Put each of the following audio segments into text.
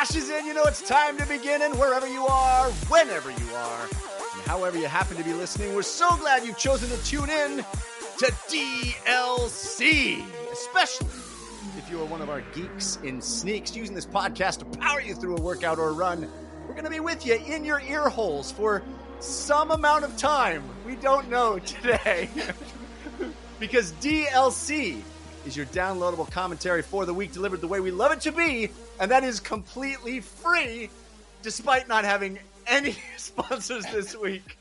slashes in, you know it's time to begin. And wherever you are, whenever you are, and however you happen to be listening, we're so glad you've chosen to tune in to DLC, especially if you are one of our geeks in sneaks using this podcast to power you through a workout or a run. We're going to be with you in your ear holes for some amount of time. We don't know today. Because DLC is your downloadable commentary for the week, delivered the way we love it to be, and that is completely free, despite not having any sponsors this week.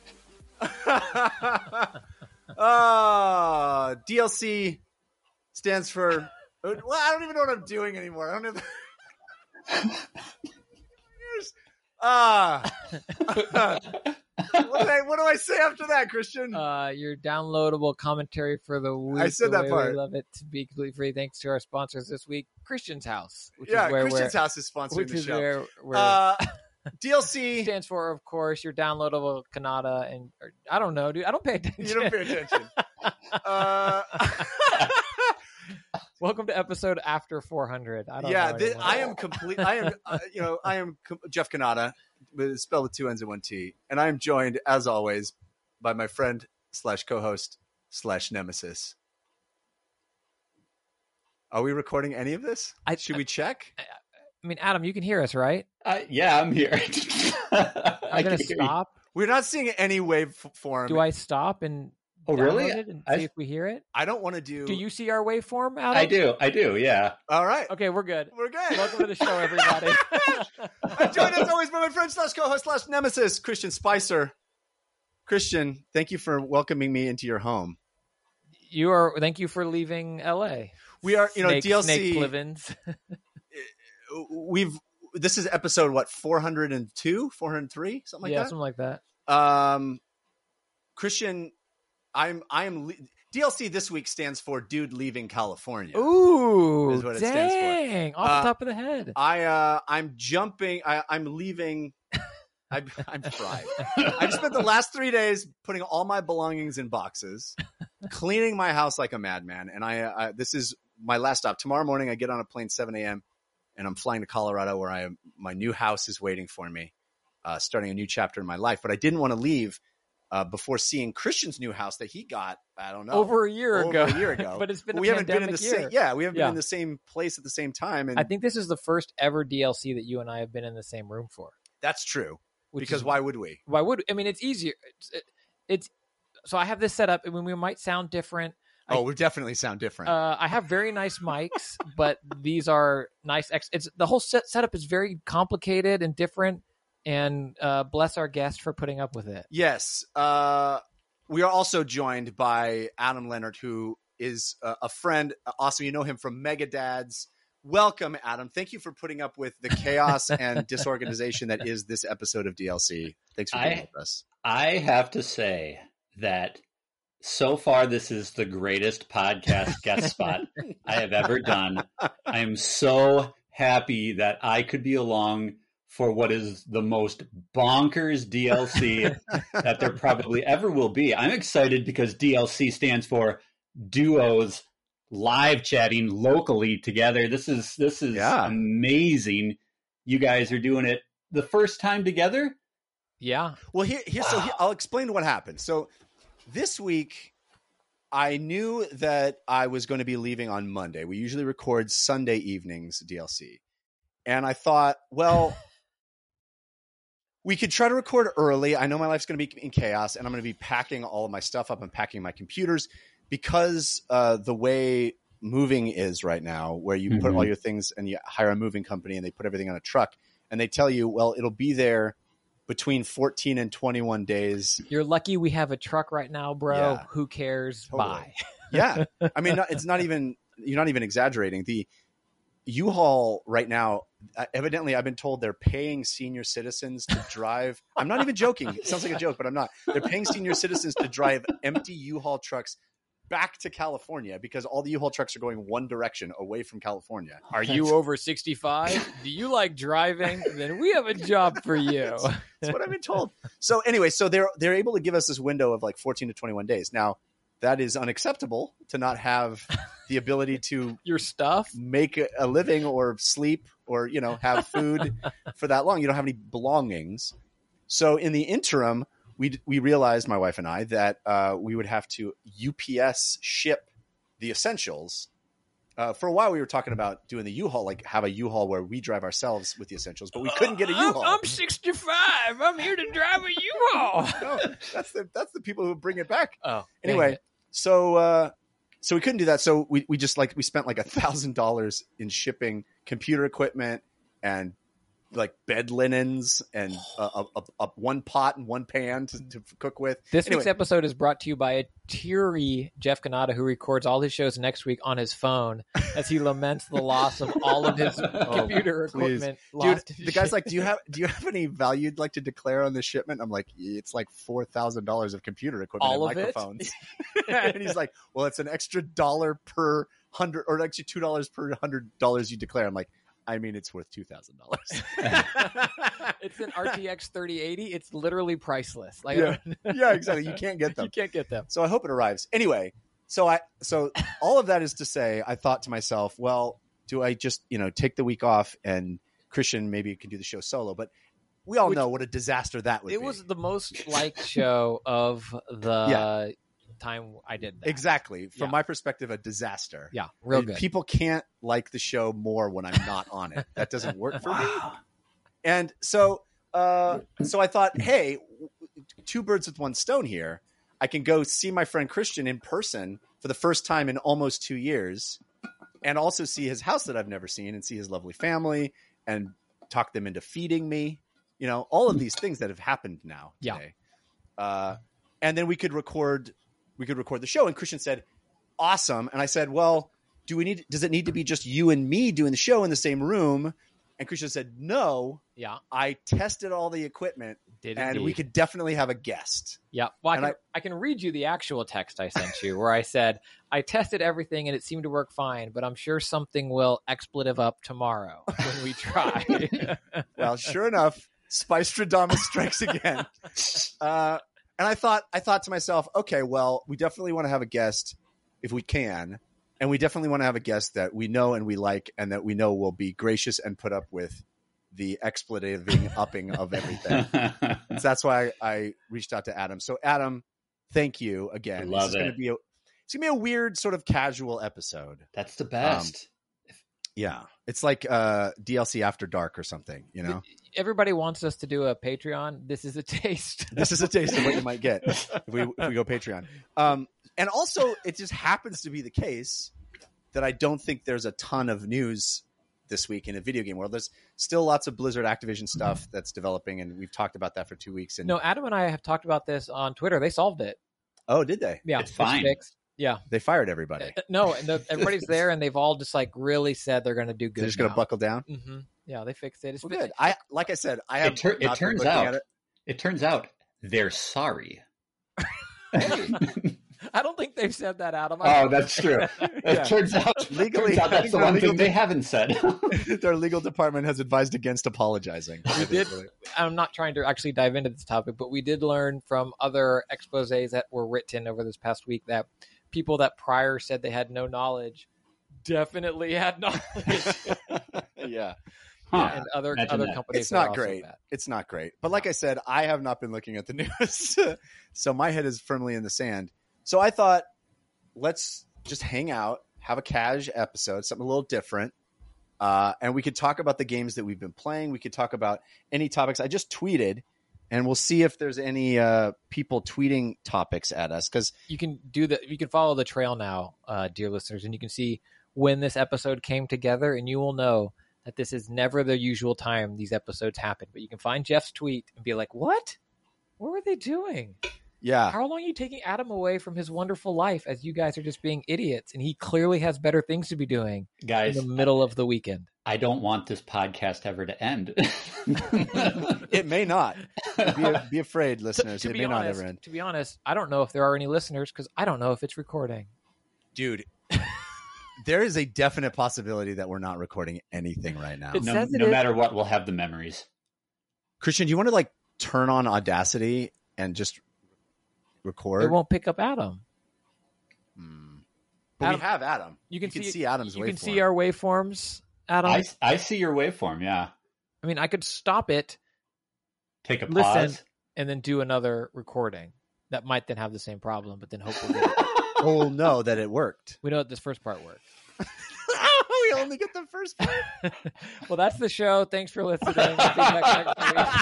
DLC stands for... Well, I don't even know what I'm doing anymore. I don't know. What do I say after that, Christian? Your downloadable commentary for the week. I said that part. We love it to be completely free. Thanks to our sponsors this week, Christian's House. Christian's House is sponsoring the show. DLC stands for, of course, your downloadable Kanata, and I don't know, dude. I don't pay attention. You don't pay attention. Welcome to episode after 400. I am Jeff Kanata, spelled with two N's and one T, and I am joined, as always, by my friend / co-host / nemesis. Are we recording any of this? Should we check? I mean, Adam, you can hear us, right? Yeah, I'm here. I'm going to stop. We're not seeing any waveform. Do I stop and... Oh, really? And see if we hear it. I don't want to do... Do you see our waveform, Adam? I do, yeah. All right. Okay, we're good. We're good. Welcome to the show, everybody. I'm joined as always by my friend / co-host / nemesis, Christian Spicer. Christian, thank you for welcoming me into your home. Thank you for leaving LA. We are, DLC... Snake Plivens. This is episode, 402? 403? Something like that? Yeah, something like that. Christian... DLC this week stands for Dude Leaving California. Ooh, is what it dang! Stands for. Off the top of the head. I'm jumping. I'm leaving. I'm fried. I've spent the last 3 days putting all my belongings in boxes, cleaning my house like a madman, and this is my last stop. Tomorrow morning, I get on a plane 7 a.m. and I'm flying to Colorado, where my new house is waiting for me, starting a new chapter in my life. But I didn't want to leave before seeing Christian's new house that he got, I don't know, over a year ago. But it's been we haven't been in the year. same. We haven't been in the same place at the same time. And I think this is the first ever DLC that you and I have been in the same room for. That's true. Because why would we? I mean, it's easier. So I have this set up. I mean, we might sound different. We definitely sound different. I have very nice mics, but these are nice. The whole setup is very complicated and different. And bless our guest for putting up with it. Yes. We are also joined by Adam Leonard, who is a friend. Also, you know him from Mega Dads. Welcome, Adam. Thank you for putting up with the chaos and disorganization that is this episode of DLC. Thanks for being with us. I have to say that so far, this is the greatest podcast guest spot I have ever done. I am so happy that I could be along for what is the most bonkers DLC that there probably ever will be. I'm excited because DLC stands for Duos Live Chatting Locally Together. This is amazing. You guys are doing it the first time together? Yeah. Well, I'll explain what happened. So this week, I knew that I was going to be leaving on Monday. We usually record Sunday evenings DLC. And I thought, well... we could try to record early. I know my life's going to be in chaos, and I'm going to be packing all of my stuff up and packing my computers because the way moving is right now, where you put all your things and you hire a moving company and they put everything on a truck and they tell you, well, it'll be there between 14 and 21 days. You're lucky we have a truck right now, bro. Yeah. Who cares? Totally. Bye. Yeah. I mean, you're not even exaggerating. The U-Haul right now, evidently I've been told they're paying senior citizens to drive. I'm not even joking. It sounds like a joke, but I'm not. They're paying senior citizens to drive empty U-Haul trucks back to California because all the U-Haul trucks are going one direction away from California. Are you over 65? Do you like driving? Then we have a job for you. That's what I've been told. So anyway, they're able to give us this window of like 14 to 21 days. Now, that is unacceptable to not have the ability to Your stuff. make a living or sleep or, have food for that long. You don't have any belongings. So in the interim, we realized, my wife and I, that we would have to UPS ship the essentials. For a while, we were talking about doing the U-Haul, like have a U-Haul where we drive ourselves with the essentials, but we couldn't get a U-Haul. I'm 65. I'm here to drive a U-Haul. No, that's the people who bring it back. Oh, Anyway, so we couldn't do that. So we spent like $1,000 in shipping computer equipment and like bed linens and one pot and one pan to cook with. This week's episode is brought to you by a teary Jeff Canada, who records all his shows next week on his phone as he laments the loss of all of his computer equipment. Dude, the guy's like, do you have any value you'd like to declare on this shipment? I'm like, it's like $4,000 of computer equipment all and of microphones. And he's like, well, it's an extra $1 per 100, or actually $2 per $100 you declare. I'm like, I mean, it's worth $2,000. It's an RTX 3080. It's literally priceless. Like, yeah, exactly. You can't get them. You can't get them. So I hope it arrives. Anyway, so all of that is to say, I thought to myself, well, do I just, take the week off and Christian maybe can do the show solo? But we all know what a disaster that would be. It was the most liked show of the time I did that. Exactly. From my perspective, a disaster. Yeah, real good. People can't like the show more when I'm not on it. That doesn't work for me. And so I thought, hey, two birds with one stone here. I can go see my friend Christian in person for the first time in almost 2 years, and also see his house that I've never seen, and see his lovely family, and talk them into feeding me. All of these things that have happened now today. And then we could record the show. And Christian said, awesome. And I said, well, does it need to be just you and me doing the show in the same room? And Christian said, no. Yeah. I tested all the equipment and we could definitely have a guest. Yeah. Well, I can read you the actual text I sent you where I said, I tested everything and it seemed to work fine, but I'm sure something will expletive up tomorrow when we try. Well, sure enough, Spice-Stradamus strikes again. And I thought to myself, okay, well, we definitely want to have a guest if we can. And we definitely want to have a guest that we know and we like and that we know will be gracious and put up with the expletiving upping of everything. So that's why I reached out to Adam. So Adam, thank you again. I love it's going to be a weird sort of casual episode. That's the best. Yeah. It's like DLC After Dark or something, Everybody wants us to do a Patreon. This is a taste. This is a taste of what you might get if we go Patreon. And also, it just happens to be the case that I don't think there's a ton of news this week in a video game world. There's still lots of Blizzard Activision stuff that's developing, and we've talked about that for 2 weeks. And no, Adam and I have talked about this on Twitter. They solved it. Oh, did they? Yeah, it's fine. Fixed. Yeah, they fired everybody. No, and everybody's there, and they've all just like really said they're going to do good. They're just going to buckle down. Mm-hmm. Yeah, they fixed it. It's good. I have. It turns out they're sorry. I don't think they've said that, Adam. Oh, that's true. It turns out legally, that's the one thing they haven't said. Their legal department has advised against apologizing. I'm not trying to actually dive into this topic, but we did learn from other exposés that were written over this past week that people that prior said they had no knowledge definitely had knowledge. Yeah. Huh. And other companies. It's not great. It's not great. But like I said, I have not been looking at the news. So my head is firmly in the sand. So I thought, let's just hang out, have a cash episode, something a little different. And we could talk about the games that we've been playing. We could talk about any topics. I just tweeted, and we'll see if there's any people tweeting topics at us. Because you can do that. You can follow the trail now, dear listeners, and you can see when this episode came together, and you will know that this is never the usual time these episodes happen. But you can find Jeff's tweet and be like, what? What were they doing? Yeah. How long are you taking Adam away from his wonderful life as you guys are just being idiots? And he clearly has better things to be doing, guys, in the middle of the weekend. I don't want this podcast ever to end. It may not. Be afraid, listeners. It may not ever end. To be honest, I don't know if there are any listeners because I don't know if it's recording. Dude, there is a definite possibility that we're not recording anything right now. No matter what, we'll have the memories. Christian, do you want to turn on Audacity and just record? It won't pick up Adam. But Adam, we have Adam. You can see Adam's waveform. You can see our waveforms, Adam. I see your waveform, yeah. I mean, I could stop it, take a listen, pause, and then do another recording. That might then have the same problem, but then hopefully we'll know that it worked. We know that this first part worked. We only get the first part. Well, that's the show. Thanks for listening. We'll be back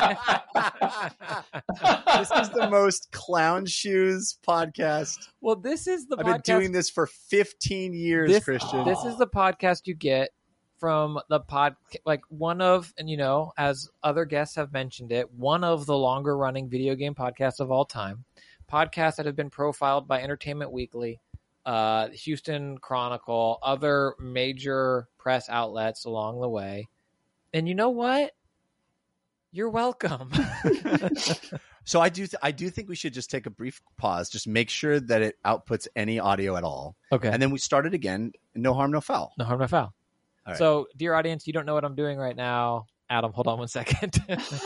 This is the most clown shoes podcast. Well, this is the I've podcast. been doing this for 15 years, Christian. This is the podcast you get from the like one of, and as other guests have mentioned it, one of the longer running video game podcasts of all time. Podcasts that have been profiled by Entertainment Weekly, Houston Chronicle, other major press outlets along the way. And you know what? You're welcome. So I do think we should just take a brief pause, just make sure that it outputs any audio at all. Okay. And then we start it again. No harm, no foul. No harm, no foul. All right. So, dear audience, you don't know what I'm doing right now. Adam, hold on one second.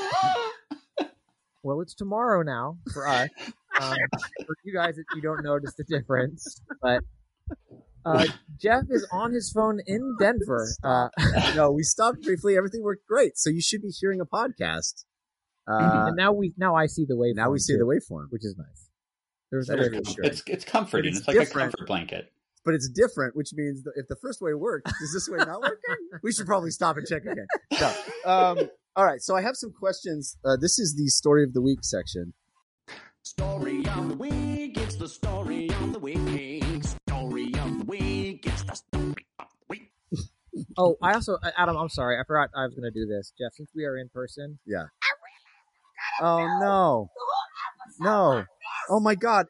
Well, it's tomorrow now for us. For you guys, you don't notice the difference, but Jeff is on his phone in Denver. No, we stopped briefly. Everything worked great. So you should be hearing a podcast. And now I see the waveform. Now we see the waveform, which is nice. It's comforting. It's like different. A comfort blanket. But it's different, which means that if the first way worked, is this way not working? We should probably stop and check again. No. All right. So I have some questions. This is the story of the week section. Story of the week, it's the story of the week. Story of the week, it's the story of the week. Oh, I also, Adam, I'm sorry. I forgot I was going to do this. Jeff, since we are in person. Yeah. Oh, no. No. Oh, my God.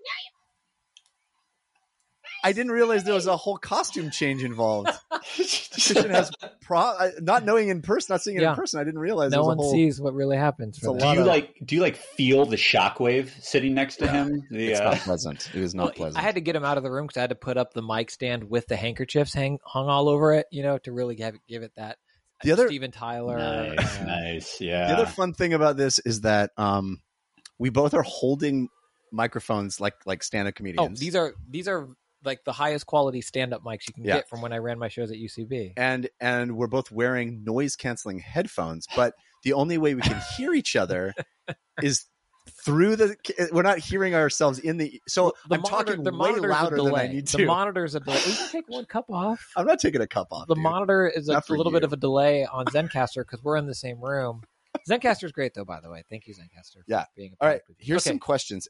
I didn't realize there was a whole costume change involved. Christian has not knowing in person, not seeing it in person. I didn't realize no one sees what really happens. Do you feel the shockwave sitting next to him? It's not pleasant. It is not pleasant. I had to get him out of the room because I had to put up the mic stand with the handkerchiefs hung all over it, to really give it that. The other Steven Tyler. Nice. Yeah. The other fun thing about this is that we both are holding microphones like stand-up comedians. Oh, these are like the highest quality stand-up mics you can get from when I ran my shows at UCB. And we're both wearing noise-canceling headphones, but the only way we can hear each other is through we're not hearing ourselves in the... So I'm talking way louder than I need to. The monitor's a delay. You can take one cup off. I'm not taking a cup off, The monitor is a little bit of a delay on Zencastr because we're in the same room. Zencastr is great, though, by the way. Thank you, Zencastr, for being a part. All right, here's some questions.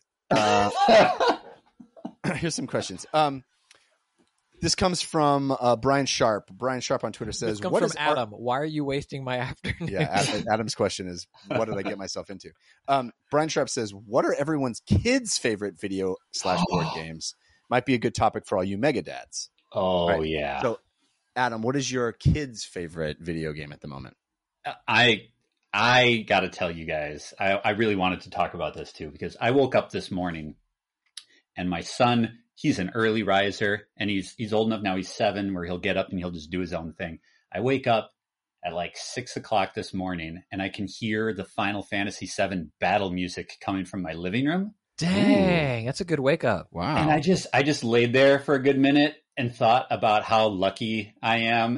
Here's some questions. This comes from Brian Sharp. Brian Sharp on Twitter says, this comes from Adam. Why are you wasting my afternoon? Yeah, Adam's question is, what did I get myself into? Brian Sharp says, what are everyone's kids' favorite video/board games? Might be a good topic for all you mega dads. Oh, right? Yeah. So, Adam, what is your kids' favorite video game at the moment? I got to tell you guys, I really wanted to talk about this too, because I woke up this morning and my son, he's an early riser and he's old enough now. He's 7 where he'll get up and he'll just do his own thing. I wake up at like 6 o'clock this morning and I can hear the Final Fantasy VII battle music coming from my living room. Dang, that's a good wake up. Wow. And I just laid there for a good minute and thought about how lucky I am.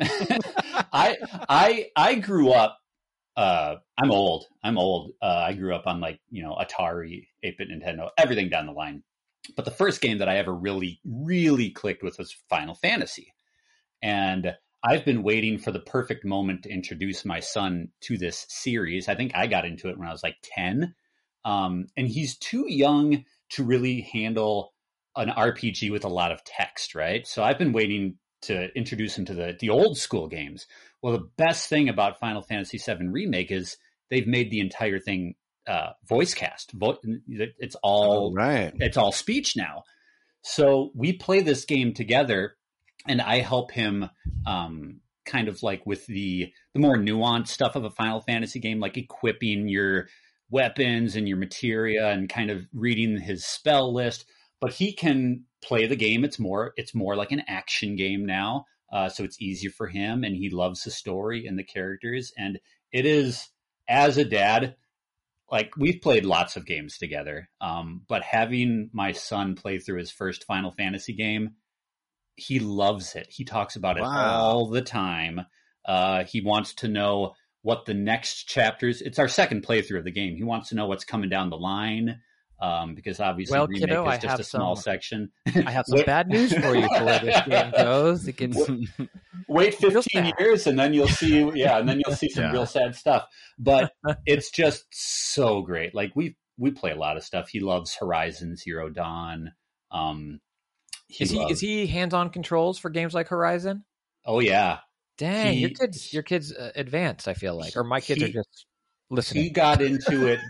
I grew up, I'm old. I grew up on Atari, 8-bit Nintendo, everything down the line. But the first game that I ever really, really clicked with was Final Fantasy. And I've been waiting for the perfect moment to introduce my son to this series. I think I got into it when I was like 10. And he's too young to really handle an RPG with a lot of text, right? So I've been waiting to introduce him to the old school games. Well, the best thing about Final Fantasy VII Remake is they've made the entire thing voice cast. It's all It's all speech now. So we play this game together, and I help him kind of like with the more nuanced stuff of a Final Fantasy game, like equipping your weapons and your materia and kind of reading his spell list. But he can play the game. It's more like an action game now. So it's easier for him, and he loves the story and the characters. And it is, as a dad, like we've played lots of games together, but having my son play through his first Final Fantasy game, he loves it. He talks about it Wow. all the time. He wants to know what the next chapters. It's our second playthrough of the game. He wants to know what's coming down the line. Because obviously Well, remake kiddo, is I just have a small some- section. I have some bad news for you for where this game goes. It gets Wait real 15 sad. years and then you'll see some Yeah. real sad stuff. But it's just so great. Like we play a lot of stuff. He loves Horizon Zero Dawn. Is he hands-on controls for games like Horizon? Oh yeah. Dang, your kids advanced, I feel like, or my kids are just listening. He got into it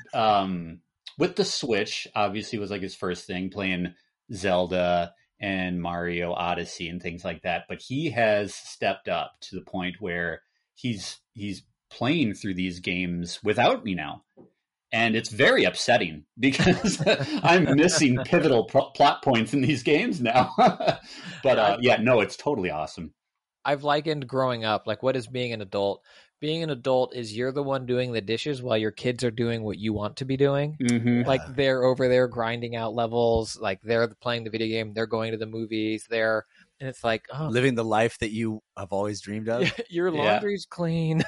with the Switch. Obviously, was like his first thing, playing Zelda and Mario Odyssey and things like that. But he has stepped up to the point where he's playing through these games without me now. And it's very upsetting because I'm missing pivotal plot points in these games now. But it's totally awesome. I've likened growing up, like, what is being an adult? Being an adult is you're the one doing the dishes while your kids are doing what you want to be doing. Mm-hmm. Like, they're over there grinding out levels. Like, they're playing the video game. They're going to the movies. And it's like, oh, Living the life that you have always dreamed of. your laundry's clean.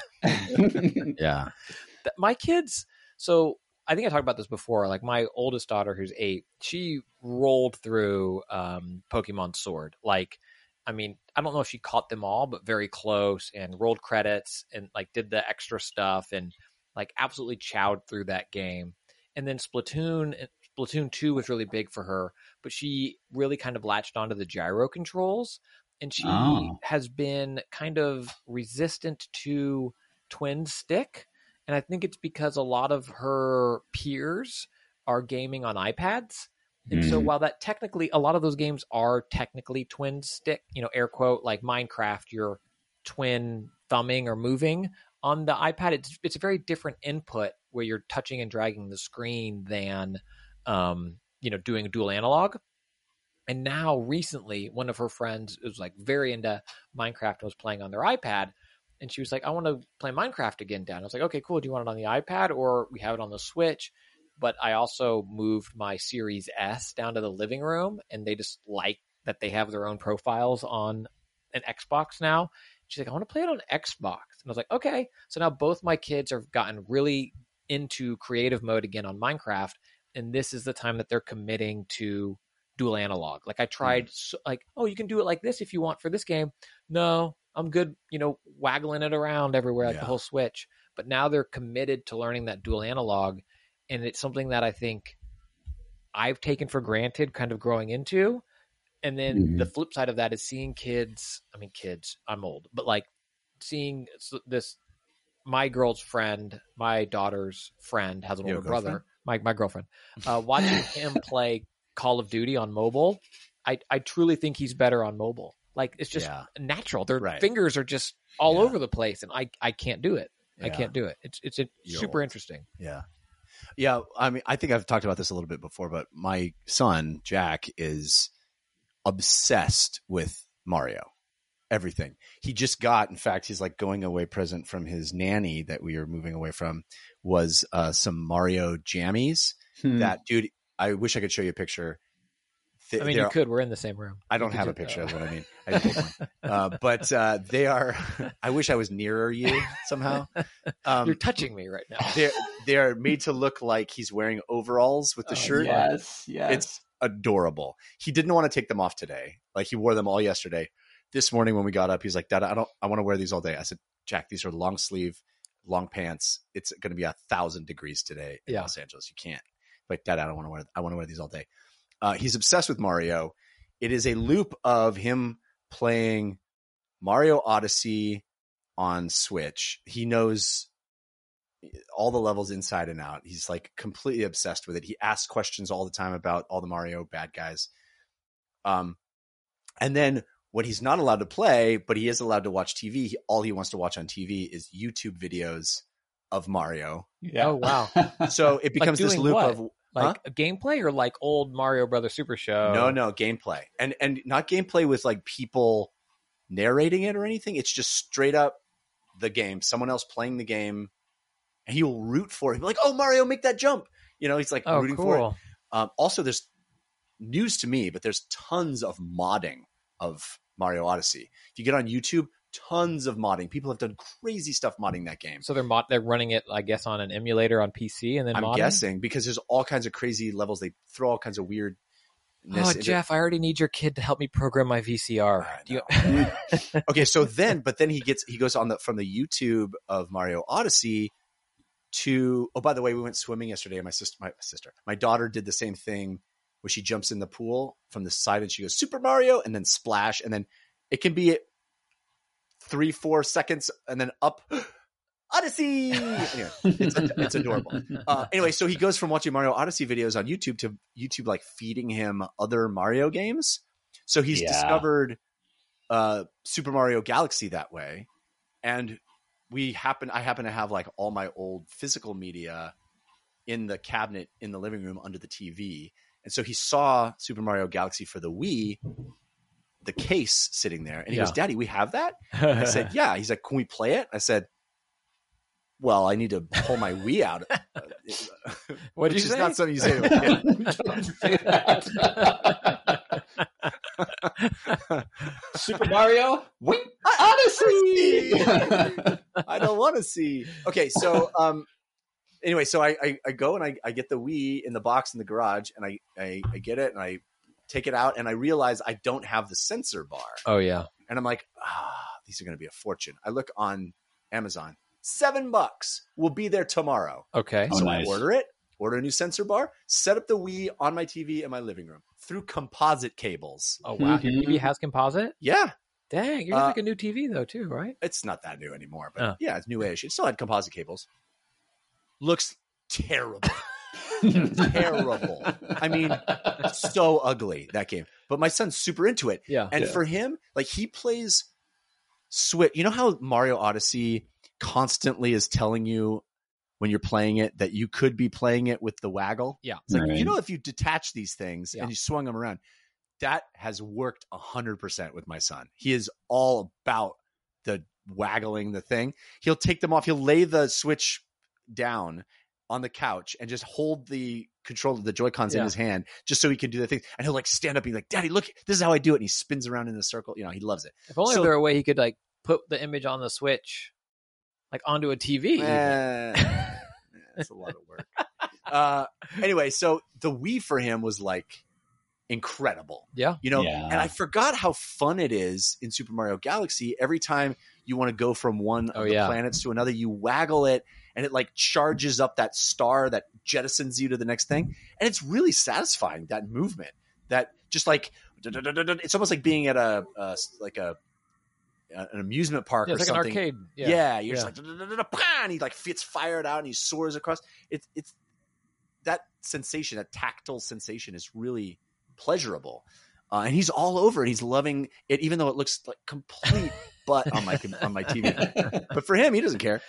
Yeah. My kids, so I think I talked about this before. Like, my oldest daughter, who's 8, she rolled through Pokemon Sword. Like, I mean, I don't know if she caught them all, but very close, and rolled credits and like did the extra stuff and like absolutely chowed through that game. And then Splatoon 2 was really big for her, but she really kind of latched onto the gyro controls, and she has been kind of resistant to twin stick. And I think it's because a lot of her peers are gaming on iPads. And so while that technically, a lot of those games are technically twin stick, air quote, like Minecraft, you're twin thumbing or moving on the iPad. It's a very different input where you're touching and dragging the screen than, doing a dual analog. And now recently, one of her friends was like very into Minecraft and was playing on their iPad. And she was like, I want to play Minecraft again, Dad. I was like, okay, cool. Do you want it on the iPad or we have it on the Switch? But I also moved my Series S down to the living room, and they just like that they have their own profiles on an Xbox now. She's like, I want to play it on Xbox. And I was like, okay. So now both my kids have gotten really into creative mode again on Minecraft, and this is the time that they're committing to dual analog. Like I tried, you can do it like this if you want for this game. No, I'm good, waggling it around everywhere like the whole Switch. But now they're committed to learning that dual analog. And it's something that I think I've taken for granted kind of growing into. And then the flip side of that is seeing kids, I'm old, but like seeing this, my girl's friend, my daughter's friend has an older brother, my girlfriend, watching him play Call of Duty on mobile. I truly think he's better on mobile. Like it's just natural. Their fingers are just all over the place. And I can't do it. I can't do it. It's super interesting. Yeah. Yeah, I mean, I think I've talked about this a little bit before, but my son, Jack, is obsessed with Mario. Everything. He just got, in fact, he's like going away present from his nanny that we are moving away from was some Mario jammies. That, dude, I wish I could show you a picture. You could. We're in the same room. I don't have a picture of what I mean. I didn't take one. But they are. I wish I was nearer you somehow. You're touching me right now. They are made to look like he's wearing overalls with the shirt. Yes. It's adorable. He didn't want to take them off today. Like he wore them all yesterday. This morning when we got up, he's like, Dad, I want to wear these all day. I said, Jack, these are long sleeve, long pants. It's going to be 1,000 degrees today in Los Angeles. You can't. Like, Dad, I want to wear these all day. He's obsessed with Mario. It is a loop of him playing Mario Odyssey on Switch. He knows all the levels inside and out. He's like completely obsessed with it. He asks questions all the time about all the Mario bad guys. And then what he's not allowed to play, but he is allowed to watch TV. All he wants to watch on TV is YouTube videos of Mario. Yeah. Oh, wow. So it becomes this loop of like a gameplay or like old Mario Brothers Super Show? No, gameplay. And not gameplay with like people narrating it or anything. It's just straight up the game, someone else playing the game, and he will root for it. He'll be like, oh, Mario, make that jump. He's like rooting for it. Also, there's news to me, but there's tons of modding of Mario Odyssey. If you get on YouTube, tons of modding. People have done crazy stuff modding that game. So they're running it, I guess, on an emulator on PC and then I'm modding? guessing because there's all kinds of crazy levels. They throw all kinds of weird. Oh, Jeff, I already need your kid to help me program my VCR. Okay, so then he goes on from the YouTube of Mario Odyssey to, oh, by the way, we went swimming yesterday. My daughter did the same thing where she jumps in the pool from the side and she goes Super Mario and then splash, and then it can be 3-4 seconds and then up Odyssey. Anyway, it's adorable. Anyway, so he goes from watching Mario Odyssey videos on YouTube to YouTube like feeding him other Mario games. So he's discovered Super Mario Galaxy that way, and I happen to have like all my old physical media in the cabinet in the living room under the TV, and so he saw Super Mario Galaxy for the Wii, the case sitting there, and he goes, "Daddy, we have that?" And I said, "Yeah." He's like, "Can we play it?" I said, "Well, I need to pull my Wii out." What did you say? Which is not something you say to a kid. Don't say that. Super Mario Odyssey. I don't want to see. Okay, so anyway, so I go and I get the Wii in the box in the garage, and I get it and I take it out, and I realize I don't have the sensor bar. Oh yeah, and I'm like, these are going to be a fortune. I look on Amazon. $7 will be there tomorrow. Okay. So nice. I order a new sensor bar, set up the Wii on my TV in my living room through composite cables. Oh wow, your TV has composite? Yeah. Dang, you're like a new TV though too, right? It's not that new anymore, but yeah, it's new-ish. It still had composite cables. Looks terrible. Terrible. I mean, so ugly, that game. But my son's super into it. Yeah. And for him, like he plays Switch. You know how Mario Odyssey constantly is telling you when you're playing it that you could be playing it with the waggle? Yeah. It's like, Right. you know, if you detach these things and you swung them around, that has worked 100% with my son. He is all about the waggling the thing. He'll take them off. He'll lay the Switch down on the couch and just hold the controller, the Joy-Cons in his hand, just so he can do the thing. And he'll like stand up and be like, "Daddy, look, this is how I do it." And he spins around in a circle. You know, he loves it. If only there were a way he could like put the image on the Switch, like onto a TV. That's a lot of work. Anyway, so the Wii for him was like incredible. Yeah. You know, Yeah. and I forgot how fun it is in Super Mario Galaxy. Every time you want to go from one of the planets to another, you waggle it and it like charges up that star that jettisons you to the next thing. And it's really satisfying, that movement, that just like, it's almost like being at an amusement park or It's like something. an arcade. Yeah, you're just like, and he like gets fired out and he soars across. It's that sensation, that tactile sensation is really pleasurable. And he's all over it. He's loving it, even though it looks like complete butt on my TV. But for him, he doesn't care.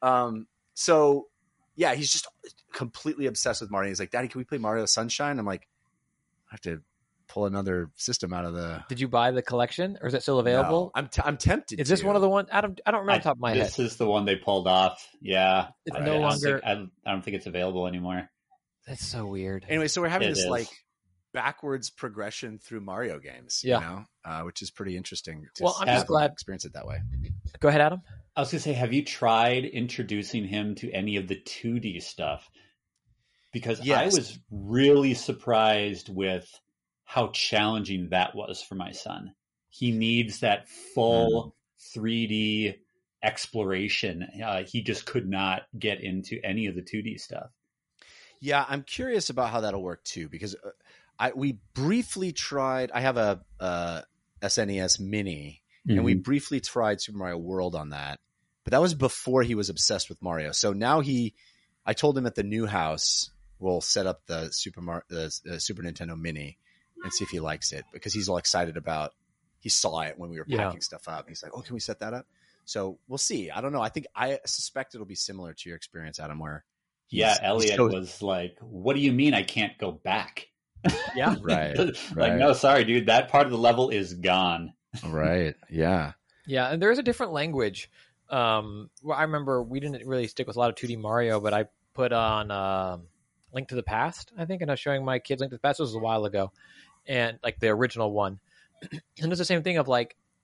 So yeah, he's just completely obsessed with Mario. He's like, "Daddy, can we play Mario Sunshine?" I'm like, I have to pull another system out of the. Did you buy the collection, or is it still available? No, I'm tempted. Is this one of the ones? Adam, I don't remember off the top of my head. This is the one they pulled off. Yeah, It's I no don't longer. think- I don't think it's available anymore. That's so weird. Anyway, so we're having It this is. like backwards progression through Mario games, Yeah. you know, which is pretty interesting. To Well, I'm just glad- experience it that way. Go ahead, Adam. I was gonna say, have you tried introducing him to any of the 2D stuff? Because I Yes. was really surprised with how challenging that was for my son. He needs that full 3D exploration. He just could not get into any of the 2D stuff. Yeah, I'm curious about how that'll work too, because we briefly tried. I have a SNES Mini, and we briefly tried Super Mario World on that, but that was before he was obsessed with Mario. So now I told him at the new house we'll set up the Super Nintendo Mini and see if he likes it, because he's all excited about. He saw it when we were packing stuff up. He's like, "Oh, can we set that up?" So we'll see. I don't know. I suspect it'll be similar to your experience, Adam, where. Elliot was like, "What do you mean I can't go back?" Yeah, Right. Like, no, sorry, dude. That part of the level is gone. Right. Yeah. Yeah, and there is a different language. Well, I remember we didn't really stick with a lot of 2D Mario, but I put on Link to the Past, I think, and I was showing my kids Link to the Past. This was a while ago, and like the original one. And it's the same thing of like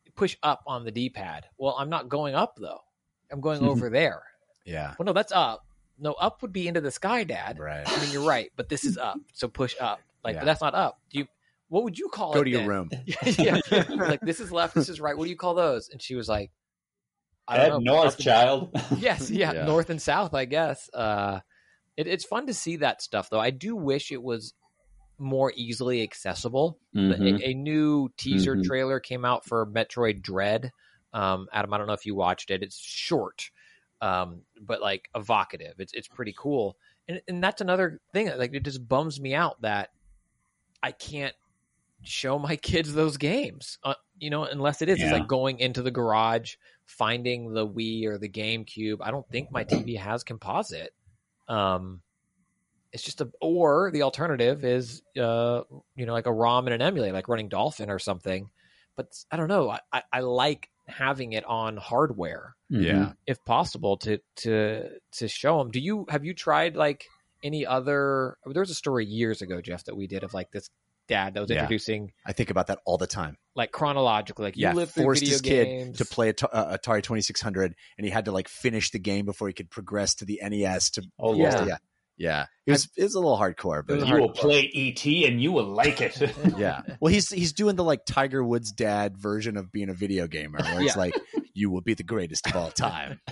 push up on the D-pad. Well, I'm not going up though. I'm going over there. Yeah. Well, no, that's up. No, up would be into the sky, Dad. Right. I mean, you're right, but this is up. So push up. Like, Yeah. but that's not up. What would you call it? Go to your then? room. Yeah. Like, this is left, this is right. What do you call those? And she was like, I don't Head know. north, child. Yes, yeah, Yeah. north and south, I guess. It's fun to see that stuff, though. I do wish it was more easily accessible. Mhm. A new teaser Mhm. trailer came out for Metroid Dread. Adam, I don't know if you watched it. It's short, but like evocative. It's pretty cool. And that's another thing. Like, it just bums me out that I can't show my kids those games, unless it is it's Yeah. like going into the garage, finding the Wii or the GameCube. I don't think my TV has composite. It's just or the alternative is, like a ROM and an emulator, like running Dolphin or something. But I don't know. I like having it on hardware, Yeah. if possible, to show them. Have you tried like any other? There was a story years ago, Jeff, that we did of like this dad that was Yeah. introducing, I think about that all the time. like, chronologically, like, you lived through forced video his games kid to play Atari 2600, and he had to like finish the game before he could progress to the NES. Oh, Yeah. Lord. Yeah. It was a little hardcore, but It was You will play E.T. and you will like it. yeah. Well, he's doing the like Tiger Woods dad version of being a video gamer, where it's Yeah. like, you will be the greatest of all time.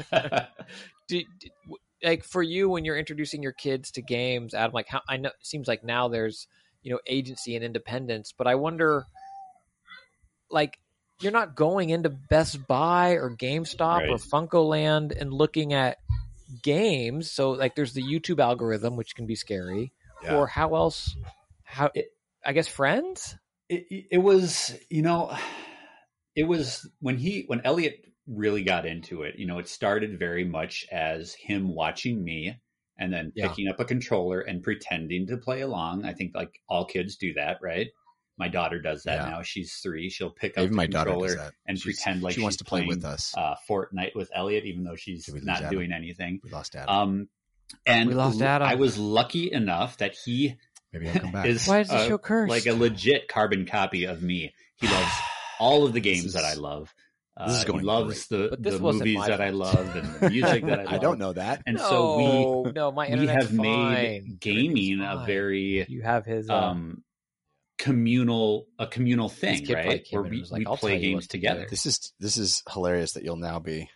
Like, for you, when you're introducing your kids to games, Adam, like, how I know it seems like now there's agency and independence, but I wonder, like, you're not going into Best Buy or GameStop Right. or FuncoLand and looking at games. So, like, there's the YouTube algorithm, which can be scary. Yeah. Or how else? I guess friends. It was, it was when Elliot really got into it, it started very much as him watching me and then Yeah. picking up a controller and pretending to play along. I think like all kids do that, right? My daughter does that Yeah. now. She's 3. She'll pick up Even the my daughter controller does that. and pretend like she wants she's to play playing with us. Fortnite with Elliot, even though she's Did we lose not Adam? doing anything. We lost Adam. And We lost Adam. I was lucky enough that he Maybe he'll come back. is Why is the show cursed? like a legit carbon copy of me. He loves all of the games This that I is- love. this is going he loves But this the wasn't movies my that I fault. love and the music that I love. I don't know that. And so no, my we internet's have made fine. gaming Everything's a fine. very You have his communal thing, kid probably right? came Where in and we, was like, we "I'll play tell you games what to together. do." This is hilarious that you'll now be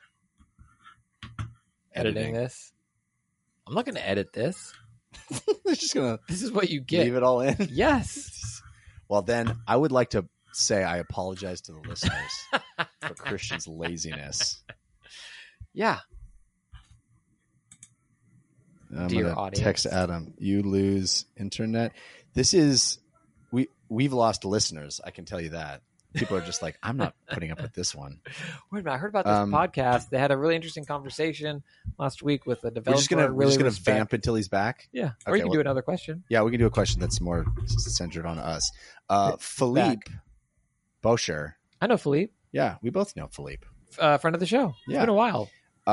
editing this. I'm not going to edit this. It's just gonna This is what you get. leave it all in. Yes. Well, then I would like to say I apologize to the listeners for Christian's laziness. Yeah. I'm Dear gonna audience. text Adam. You lose internet. This is we've lost listeners. I can tell you that. People are just like, I'm not putting up with this one. Wait a minute. I heard about this podcast. They had a really interesting conversation last week with a developer. We're just gonna respect. vamp until he's back. Yeah. Or Okay, you can well- do another question. Yeah, we can do a question that's more centered on us. Philippe Boucher. I know Philippe, Yeah, we both know Philippe. friend of the show. It's Yeah. been a while.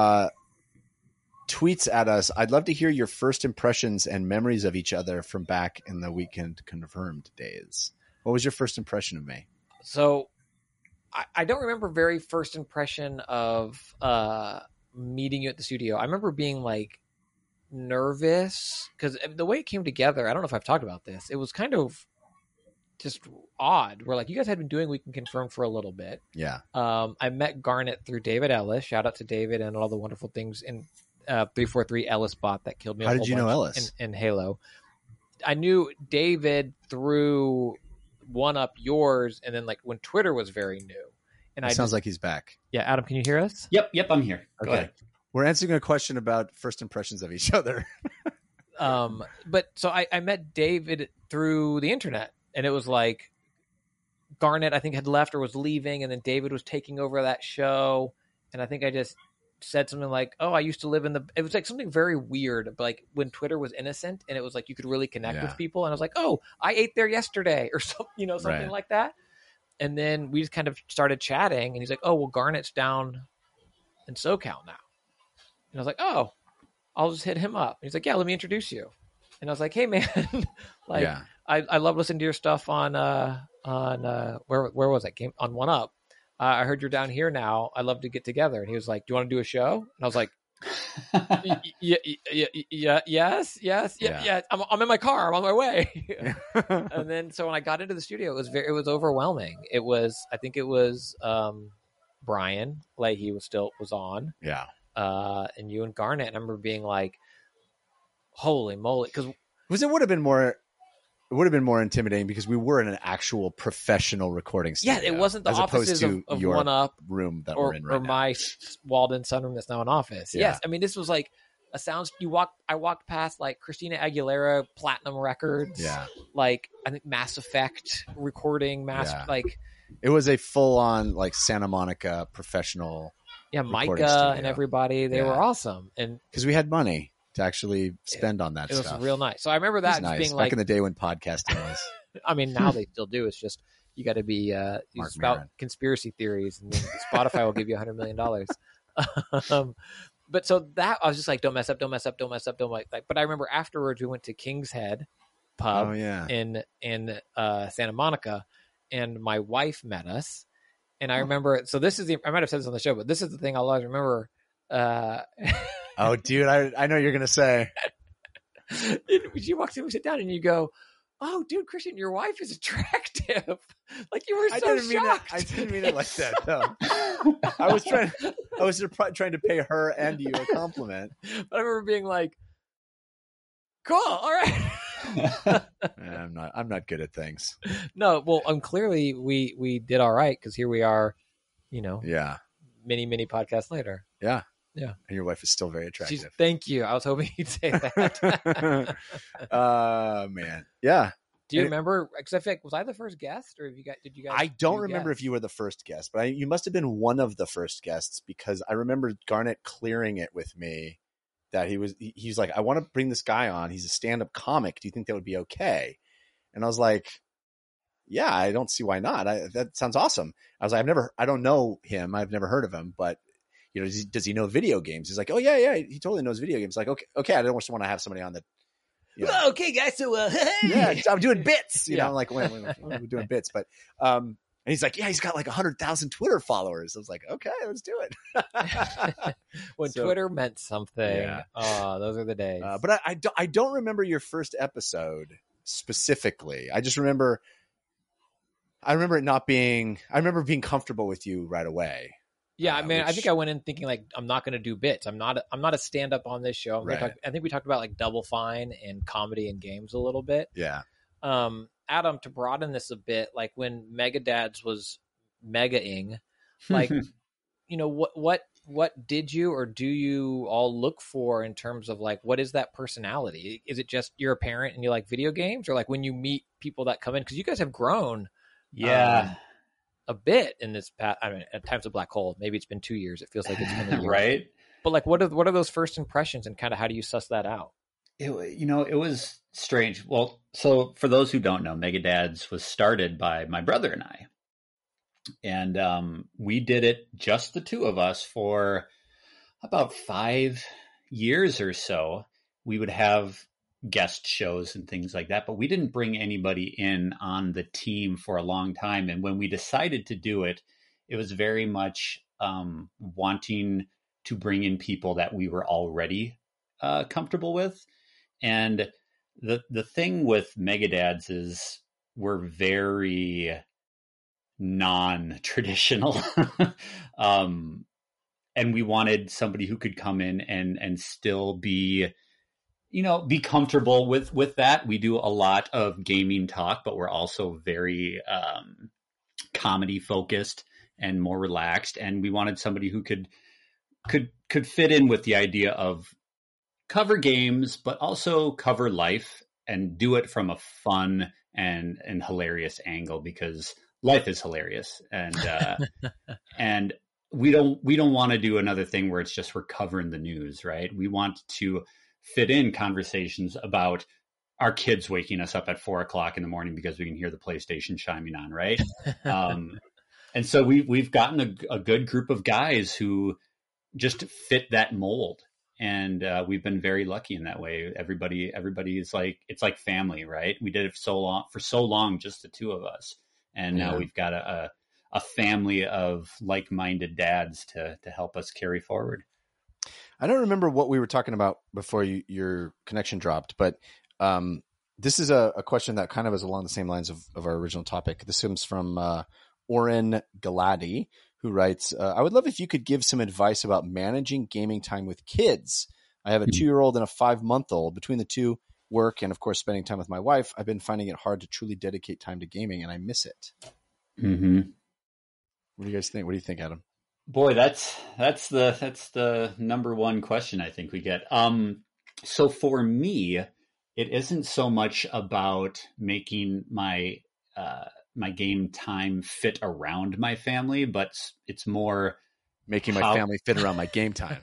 Tweets at us. I'd love to hear your first impressions and memories of each other from back in the Weekend Confirmed days. What was your first impression of me? So I don't remember very first impression of meeting you at the studio. I remember being like nervous because the way it came together, I don't know if I've talked about this. It was kind of just odd. Where like you guys had been doing We Can Confirm for a little bit. Yeah. I met Garnet through David Ellis. Shout out to David and all the wonderful things in 343 Ellis bot that killed me. How a did whole you know bunch Ellis? in Halo? I knew David through one up yours, and then like when Twitter was very new. And It I sounds like he's back. yeah, Adam, can you hear us? Yep, I'm here. Go Okay. ahead. We're answering a question about first impressions of each other. But so I met David through the internet, and it was like Garnet, I think, had left or was leaving, and then David was taking over that show. And I think I just said something like, "Oh, I used to live in the." It was like something very weird, but like when Twitter was innocent, and it was like you could really connect Yeah. with people. And I was like, "Oh, I ate there yesterday," or something, something Right. like that. And then we just kind of started chatting, and he's like, "Oh, well, Garnet's down in SoCal now," and I was like, "Oh, I'll just hit him up." And he's like, "Yeah, let me introduce you." And I was like, "Hey, man, like Yeah. I love listening to your stuff on where was that game on One Up." I heard you're down here now. I'd love to get together. And he was like, do you want to do a show? And I was like, yeah. I'm in my car. I'm on my way. And then, so when I got into the studio, it was overwhelming. I think it was Brian Leahy was on. Yeah. And you and Garnet. And I remember being like, holy moly. Because it would have been more intimidating because we were in an actual professional recording studio. Yeah, it wasn't the offices of your One Up room that we're in right or now. my Walden sunroom that's now an office. Yeah. Yes, I mean this was like a sound. I walked past like Christina Aguilera Platinum Records. Yeah, like I think Mass Effect recording. Like it was a full on like Santa Monica professional. Yeah, Micah and everybody, they were awesome, and because we had money to actually spend on that stuff. It was real nice. So I remember that nice. being back like in the day when podcasting was. I mean, now they still do. It's just you got to be about conspiracy theories, and then Spotify will give you $100 million. But so that I was just like, don't mess up. But I remember afterwards we went to King's Head Pub in Santa Monica, and my wife met us. And I remember, so this is I might have said this on the show, but this is the thing I'll always remember. Oh, dude, I know you're gonna say. She walks in, we sit down, and you go, "Oh, dude, Christian, your wife is attractive." Like you were so shocked. I didn't mean it like that. No. I was trying to pay her and you a compliment. But I remember being like, "Cool, all right." I'm not good at things. No, well, clearly we did all right because here we are, Yeah. Many podcasts later. Yeah. Yeah. And your wife is still very attractive. Thank you. I was hoping you'd say that. Man. Yeah. Do you remember? Because I feel like, was I the first guest, or did you guys? I don't remember if you were the first guest, but you must have been one of the first guests because I remember Garnet clearing it with me that he's like, I want to bring this guy on. He's a stand-up comic. Do you think that would be okay? And I was like, yeah, I don't see why not. That sounds awesome. I was like, I don't know him. I've never heard of him, but does he know video games? He's like, oh yeah, he totally knows video games. Like, okay, I don't just want to have somebody on that. Okay, guys. So, yeah, I'm doing bits. I'm like, wait, we're doing bits, but and he's like, yeah, he's got like 100,000 Twitter followers. I was like, okay, let's do it. When Twitter meant something, those are the days. But I don't remember your first episode specifically. I just remember. I remember being comfortable with you right away. Yeah, I mean, I think I went in thinking like I'm not going to do bits. I'm not a stand up on this show. I think we talked about like Double Fine and comedy and games a little bit. Yeah. Adam, to broaden this a bit, like when Mega Dads was mega-ing, like what did you or do you all look for in terms of like what is that personality? Is it just you're a parent and you like video games, or like when you meet people that come in, because you guys have grown. Yeah. A bit in this past, I mean, at times a black hole. Maybe it's been 2 years. It feels like it's been a year. Right. But like, what are those first impressions, and kind of how do you suss that out? It was strange. Well, so for those who don't know, Mega Dads was started by my brother and I, and we did it just the two of us for about 5 years or so. We would have guest shows and things like that, but we didn't bring anybody in on the team for a long time. And when we decided to do it, it was very much wanting to bring in people that we were already comfortable with. And the thing with Mega Dads is we're very non-traditional. And we wanted somebody who could come in and still be comfortable with that. We do a lot of gaming talk, but we're also very comedy focused and more relaxed. And we wanted somebody who could fit in with the idea of cover games, but also cover life and do it from a fun and hilarious angle, because life is hilarious. And and we don't want to do another thing where it's just we're covering the news, right? We want to fit in conversations about our kids waking us up at 4:00 in the morning because we can hear the PlayStation chiming on, right? And so we've gotten a good group of guys who just fit that mold, and we've been very lucky in that way. Everybody is like, it's like family, right? We did it for so long, just the two of us, and now we've got a a family of like-minded dads to help us carry forward. I don't remember what we were talking about before your connection dropped, but this is a question that kind of is along the same lines of our original topic. This comes from Oren Galadi, who writes, I would love if you could give some advice about managing gaming time with kids. I have a 2-year-old and a 5-month-old. Between the two, work and, of course, spending time with my wife, I've been finding it hard to truly dedicate time to gaming, and I miss it. Mm-hmm. What do you guys think? What do you think, Adam? Boy, that's the number one question I think we get. So for me, it isn't so much about making my my game time fit around my family, but it's more making my family fit around my game time.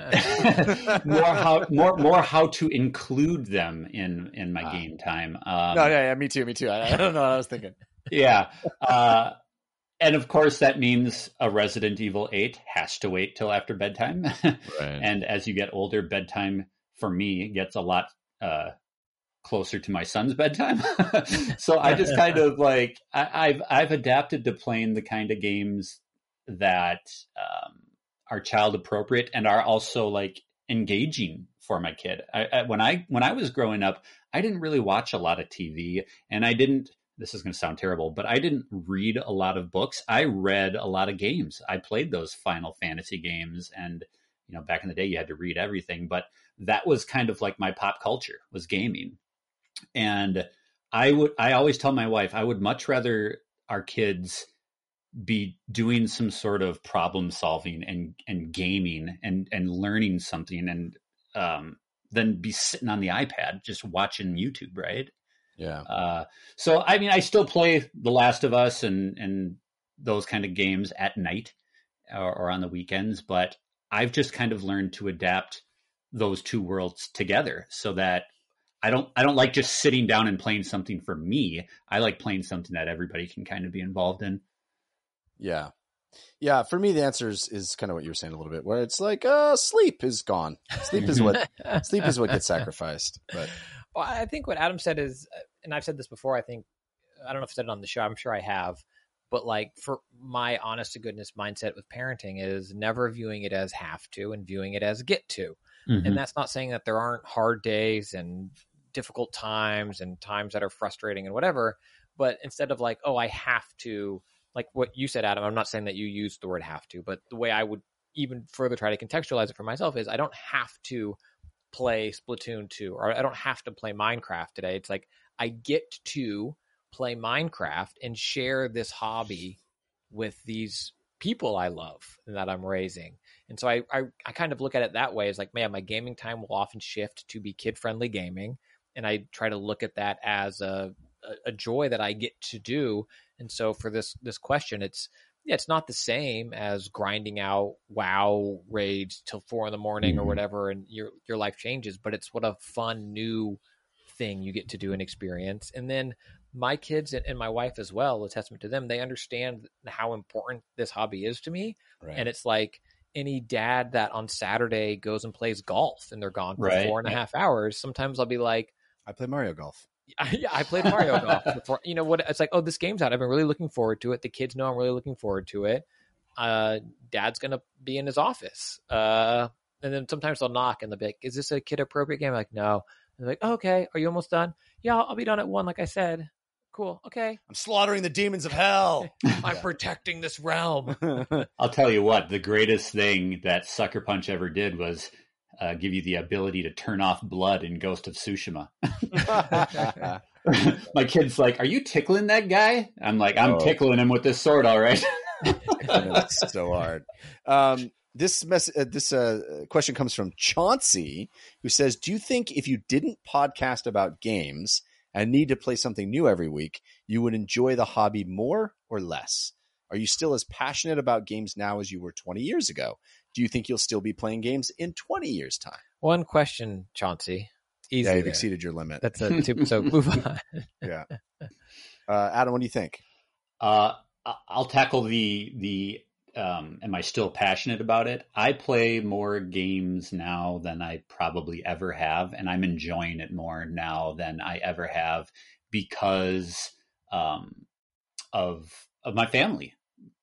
more how to include them in my game time. Me too. I don't know what I was thinking. Yeah. And of course, that means a Resident Evil 8 has to wait till after bedtime. Right. And as you get older, bedtime for me gets a lot closer to my son's bedtime. So I just kind of like, I've adapted to playing the kind of games that are child appropriate and are also like engaging for my kid. When I was growing up, I didn't really watch a lot of TV, and this is going to sound terrible, but I didn't read a lot of books. I read a lot of games. I played those Final Fantasy games, and back in the day you had to read everything, but that was kind of like my pop culture was gaming. And I always tell my wife, I would much rather our kids be doing some sort of problem solving and gaming and learning something and than be sitting on the iPad just watching YouTube, right? Yeah. So, I mean, I still play The Last of Us and those kind of games at night or on the weekends, but I've just kind of learned to adapt those two worlds together so that I don't like just sitting down and playing something for me. I like playing something that everybody can kind of be involved in. Yeah. Yeah. For me, the answer is kind of what you were saying a little bit, where it's like, sleep is gone. Sleep is what gets sacrificed. But well, I think what Adam said is, and I've said this before, I don't know if I've said it on the show. I'm sure I have, but like for my honest to goodness mindset with parenting is never viewing it as have to and viewing it as get to. Mm-hmm. And that's not saying that there aren't hard days and difficult times and times that are frustrating and whatever, but instead of like, oh, I have to, like what you said, Adam, I'm not saying that you used the word have to, but the way I would even further try to contextualize it for myself is I don't have to play Splatoon 2 or I don't have to play Minecraft today. It's like I get to play Minecraft and share this hobby with these people I love and that I'm raising. And so I kind of look at it that way as like, man, my gaming time will often shift to be kid-friendly gaming. And I try to look at that as a joy that I get to do. And so for this question, it's not the same as grinding out WoW raids till 4 a.m. or whatever, and your life changes. But it's what a fun new thing you get to do and experience. And then my kids and my wife as well, a testament to them, they understand how important this hobby is to me. Right. And it's like any dad that on Saturday goes and plays golf and they're gone for 4.5 hours. Sometimes I'll be like, I play Mario Golf. I played Mario Golf before. You know what? It's like, oh, this game's out. I've been really looking forward to it. The kids know I'm really looking forward to it. Dad's going to be in his office. And then sometimes they'll knock and they'll be like, is this a kid appropriate game? I'm like, no. And they're like, oh, okay. Are you almost done? Yeah, I'll be done at 1, like I said. Cool. Okay. I'm slaughtering the demons of hell. I'm protecting this realm. I'll tell you what, the greatest thing that Sucker Punch ever did was give you the ability to turn off blood in Ghost of Tsushima. My kid's like, are you tickling that guy? I'm like, I'm tickling him with this sword, all right. That's so hard. This question comes from Chauncey, who says, do you think if you didn't podcast about games and need to play something new every week, you would enjoy the hobby more or less? Are you still as passionate about games now as you were 20 years ago? Do you think you'll still be playing games in 20 years' time? One question, Chauncey. Easy. Yeah, you've exceeded your limit. That's a tip. So move on. Yeah. Adam, what do you think? I'll tackle the am I still passionate about it? I play more games now than I probably ever have, and I'm enjoying it more now than I ever have because of my family.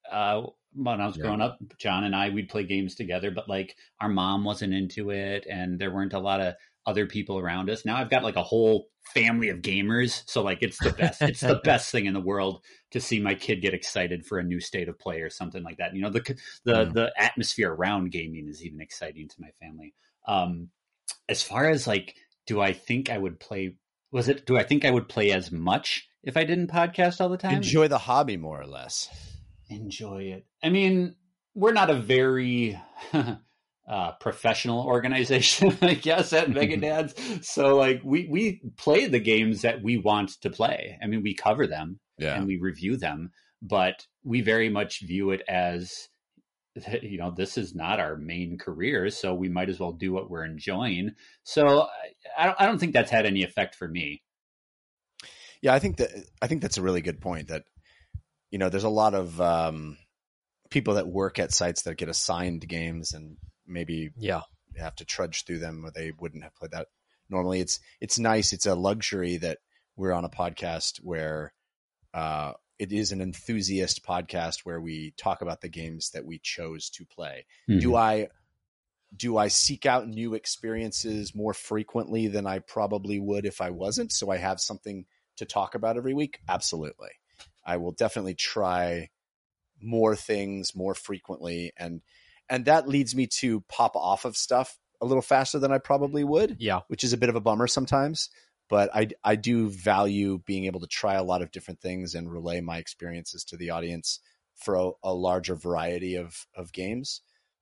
when I was growing up, John and I, we'd play games together, but like our mom wasn't into it and there weren't a lot of other people around us. Now I've got like a whole family of gamers. So like, it's the best, it's the best thing in the world to see my kid get excited for a new state of play or something like that. You know, the atmosphere around gaming is even exciting to my family. As far as like, do I think I would play as much if I didn't podcast all the time? Enjoy the hobby more or less. Enjoy it. I mean, we're not a very professional organization, I guess, at Megadads. So like we play the games that we want to play. I mean, we cover them and we review them, but we very much view it as, you know, this is not our main career, so we might as well do what we're enjoying. So I don't think that's had any effect for me. Yeah, I think that's a really good point. That, you know, there's a lot of people that work at sites that get assigned games and maybe have to trudge through them, or they wouldn't have played that normally. It's nice. It's a luxury that we're on a podcast where it is an enthusiast podcast where we talk about the games that we chose to play. Mm-hmm. Do I seek out new experiences more frequently than I probably would if I wasn't? So I have something to talk about every week? Absolutely. I will definitely try more things more frequently. And that leads me to pop off of stuff a little faster than I probably would. Yeah. Which is a bit of a bummer sometimes. But I do value being able to try a lot of different things and relay my experiences to the audience for a larger variety of games.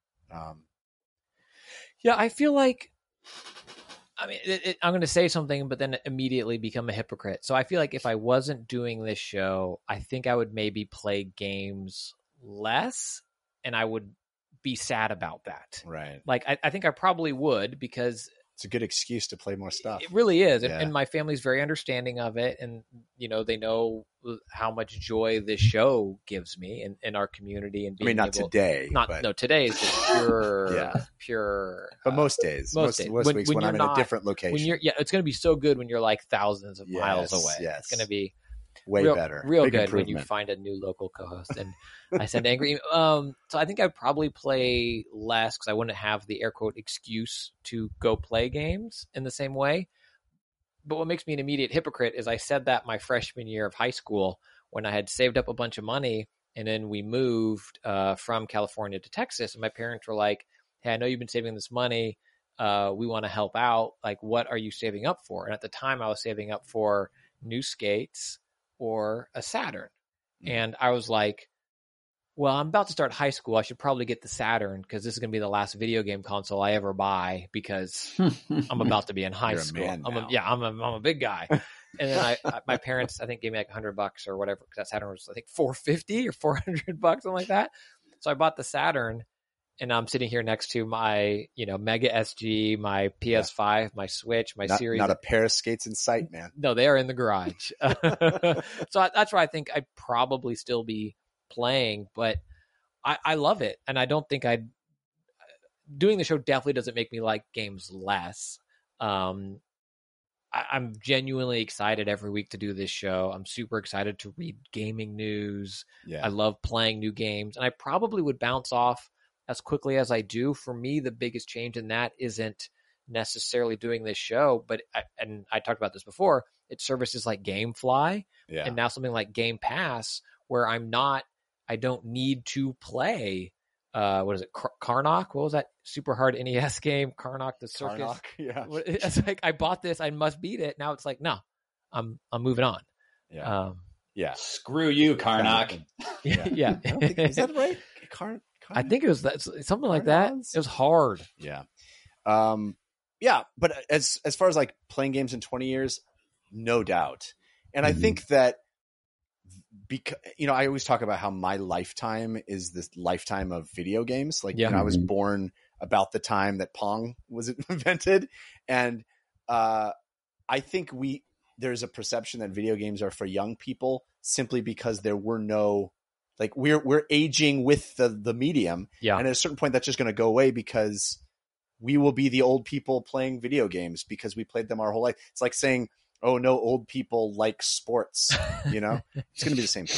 Yeah, I feel like, I mean, I'm going to say something, but then immediately become a hypocrite. So I feel like if I wasn't doing this show, I think I would maybe play games less, and I would be sad about that. Right. Like, I think I probably would, because it's a good excuse to play more stuff. It really is. Yeah. And my family's very understanding of it. And, you know, they know how much joy this show gives me in our community. And being today. No, today is just pure. But most days. Most weeks when I'm in a different location. It's going to be so good when you're like thousands of miles away. Yes. It's going to be better. Real good when you find a new local co-host. And I send angry. So I think I'd probably play less because I wouldn't have the air quote excuse to go play games in the same way. But what makes me an immediate hypocrite is I said that my freshman year of high school when I had saved up a bunch of money, and then we moved from California to Texas. And my parents were like, "Hey, I know you've been saving this money. We want to help out. Like, what are you saving up for?" And at the time I was saving up for new skates or a Saturn. And I was like, well, I'm about to start high school. I should probably get the Saturn because this is going to be the last video game console I ever buy because I'm about to be in high school. I'm a big guy. And then my parents, I think, gave me like $100 or whatever, because that Saturn was, I think, $450 or $400, something like that. So I bought the Saturn, and I'm sitting here next to my, Mega SG, my PS5, my Switch, my Series. Not a pair of skates in sight, man. No, they are in the garage. So that's where I think I'd probably still be playing, but I love it. And I don't think doing the show definitely doesn't make me like games less. I'm genuinely excited every week to do this show. I'm super excited to read gaming news. Yeah. I love playing new games, and I probably would bounce off as quickly as I do. For me, the biggest change in that isn't necessarily doing this show, but I talked about this before. It's services like GameFly, and now something like Game Pass, where I don't need to play. What is it? Karnak? What was that super hard NES game? Karnak the Circus. Karnak, yeah. It's like, I bought this, I must beat it. Now it's like, no, I'm moving on. Yeah. Screw you, Karnak. Yeah. Is that right? I think it was something like that. It was hard. Yeah. But as far as like playing games in 20 years, no doubt. And I think that, because I always talk about how my lifetime is this lifetime of video games. Like, I was born about the time that Pong was invented, and I think there's a perception that video games are for young people simply because there were no, like, we're aging with the medium, and at a certain point that's just going to go away because we will be the old people playing video games because we played them our whole life. It's like saying, oh, no, old people like sports, It's going to be the same thing.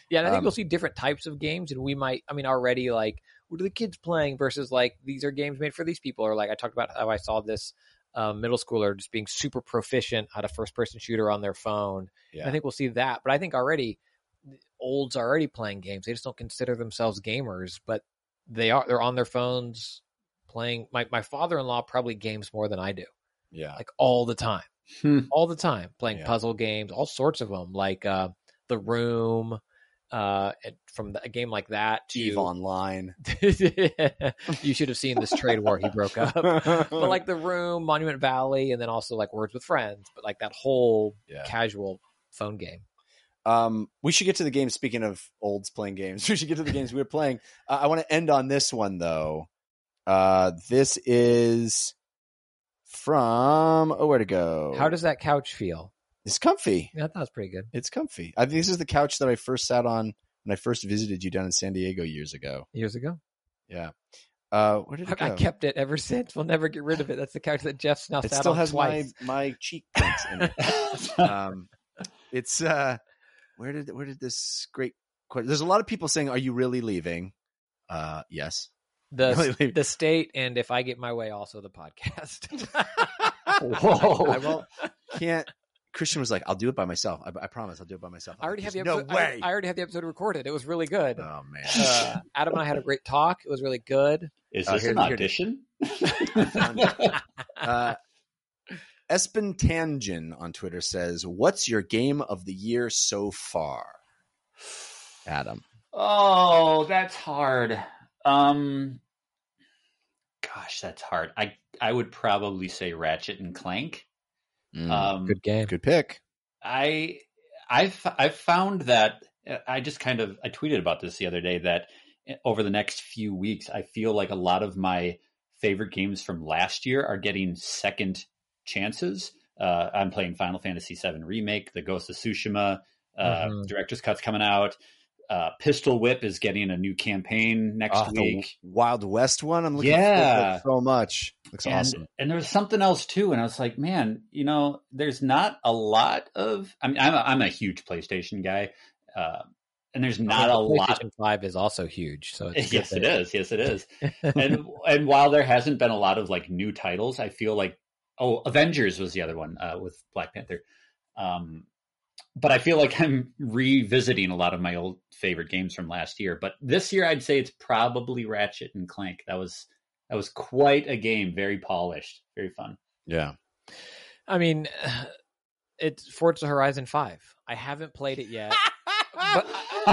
Yeah, and I think we'll see different types of games, and we might, already like, what are the kids playing versus like, these are games made for these people, or like I talked about how I saw this middle schooler just being super proficient at a first-person shooter on their phone. Yeah. And I think we'll see that, but I think already olds are already playing games. They just don't consider themselves gamers, but they're on their phones playing. My father-in-law probably games more than I do. Yeah. Like all the time. All the time playing puzzle games, all sorts of them, like The Room, from a game like that to EVE Online. You should have seen this trade war he broke up. But like The Room, Monument Valley, and then also like Words with Friends, but like that whole casual phone game. We should get to the game. Speaking of olds playing games, we should get to the games we were playing. I want to end on this one though. This is from where to go? How does that couch feel? It's comfy. Yeah, that was pretty good. It's comfy. I think this is the couch that I first sat on when I first visited you down in San Diego years ago. Yeah. Where did it go? I kept it ever since. We'll never get rid of it. That's the couch that Jeff's now sat on. It still has twice. my cheek prints in it. It's where did this great question? There's a lot of people saying, "Are you really leaving?" Yes. The state, and if I get my way, also the podcast. Whoa! Can't. Christian was like, "I'll do it by myself. I promise, I'll do it by myself." I already have the episode. No way! I already have the episode recorded. It was really good. Oh man! Adam and I had a great talk. It was really good. Is this an audition? Espen Tangin on Twitter says, "What's your game of the year so far?" Adam. Oh, that's hard. Gosh, that's hard. I would probably say Ratchet and Clank. Good game. Good pick. I've found that I tweeted about this the other day, that over the next few weeks, I feel like a lot of my favorite games from last year are getting second chances. I'm playing Final Fantasy VII Remake, the Ghost of Tsushima, Director's Cut's coming out. Pistol Whip is getting a new campaign next week. The Wild West one. I'm looking forward to so much. Looks awesome. And there was something else too. And I was like, man, there's not a lot of. I'm a huge PlayStation guy, and there's not a lot. PlayStation 5 is also huge. So it's yes, it is. Yes, it is. and while there hasn't been a lot of like new titles, I feel like Avengers was the other one with Black Panther. But I feel like I'm revisiting a lot of my old favorite games from last year. But this year, I'd say it's probably Ratchet and Clank. That was quite a game. Very polished, very fun. Yeah. I mean, it's Forza Horizon 5. I haven't played it yet. But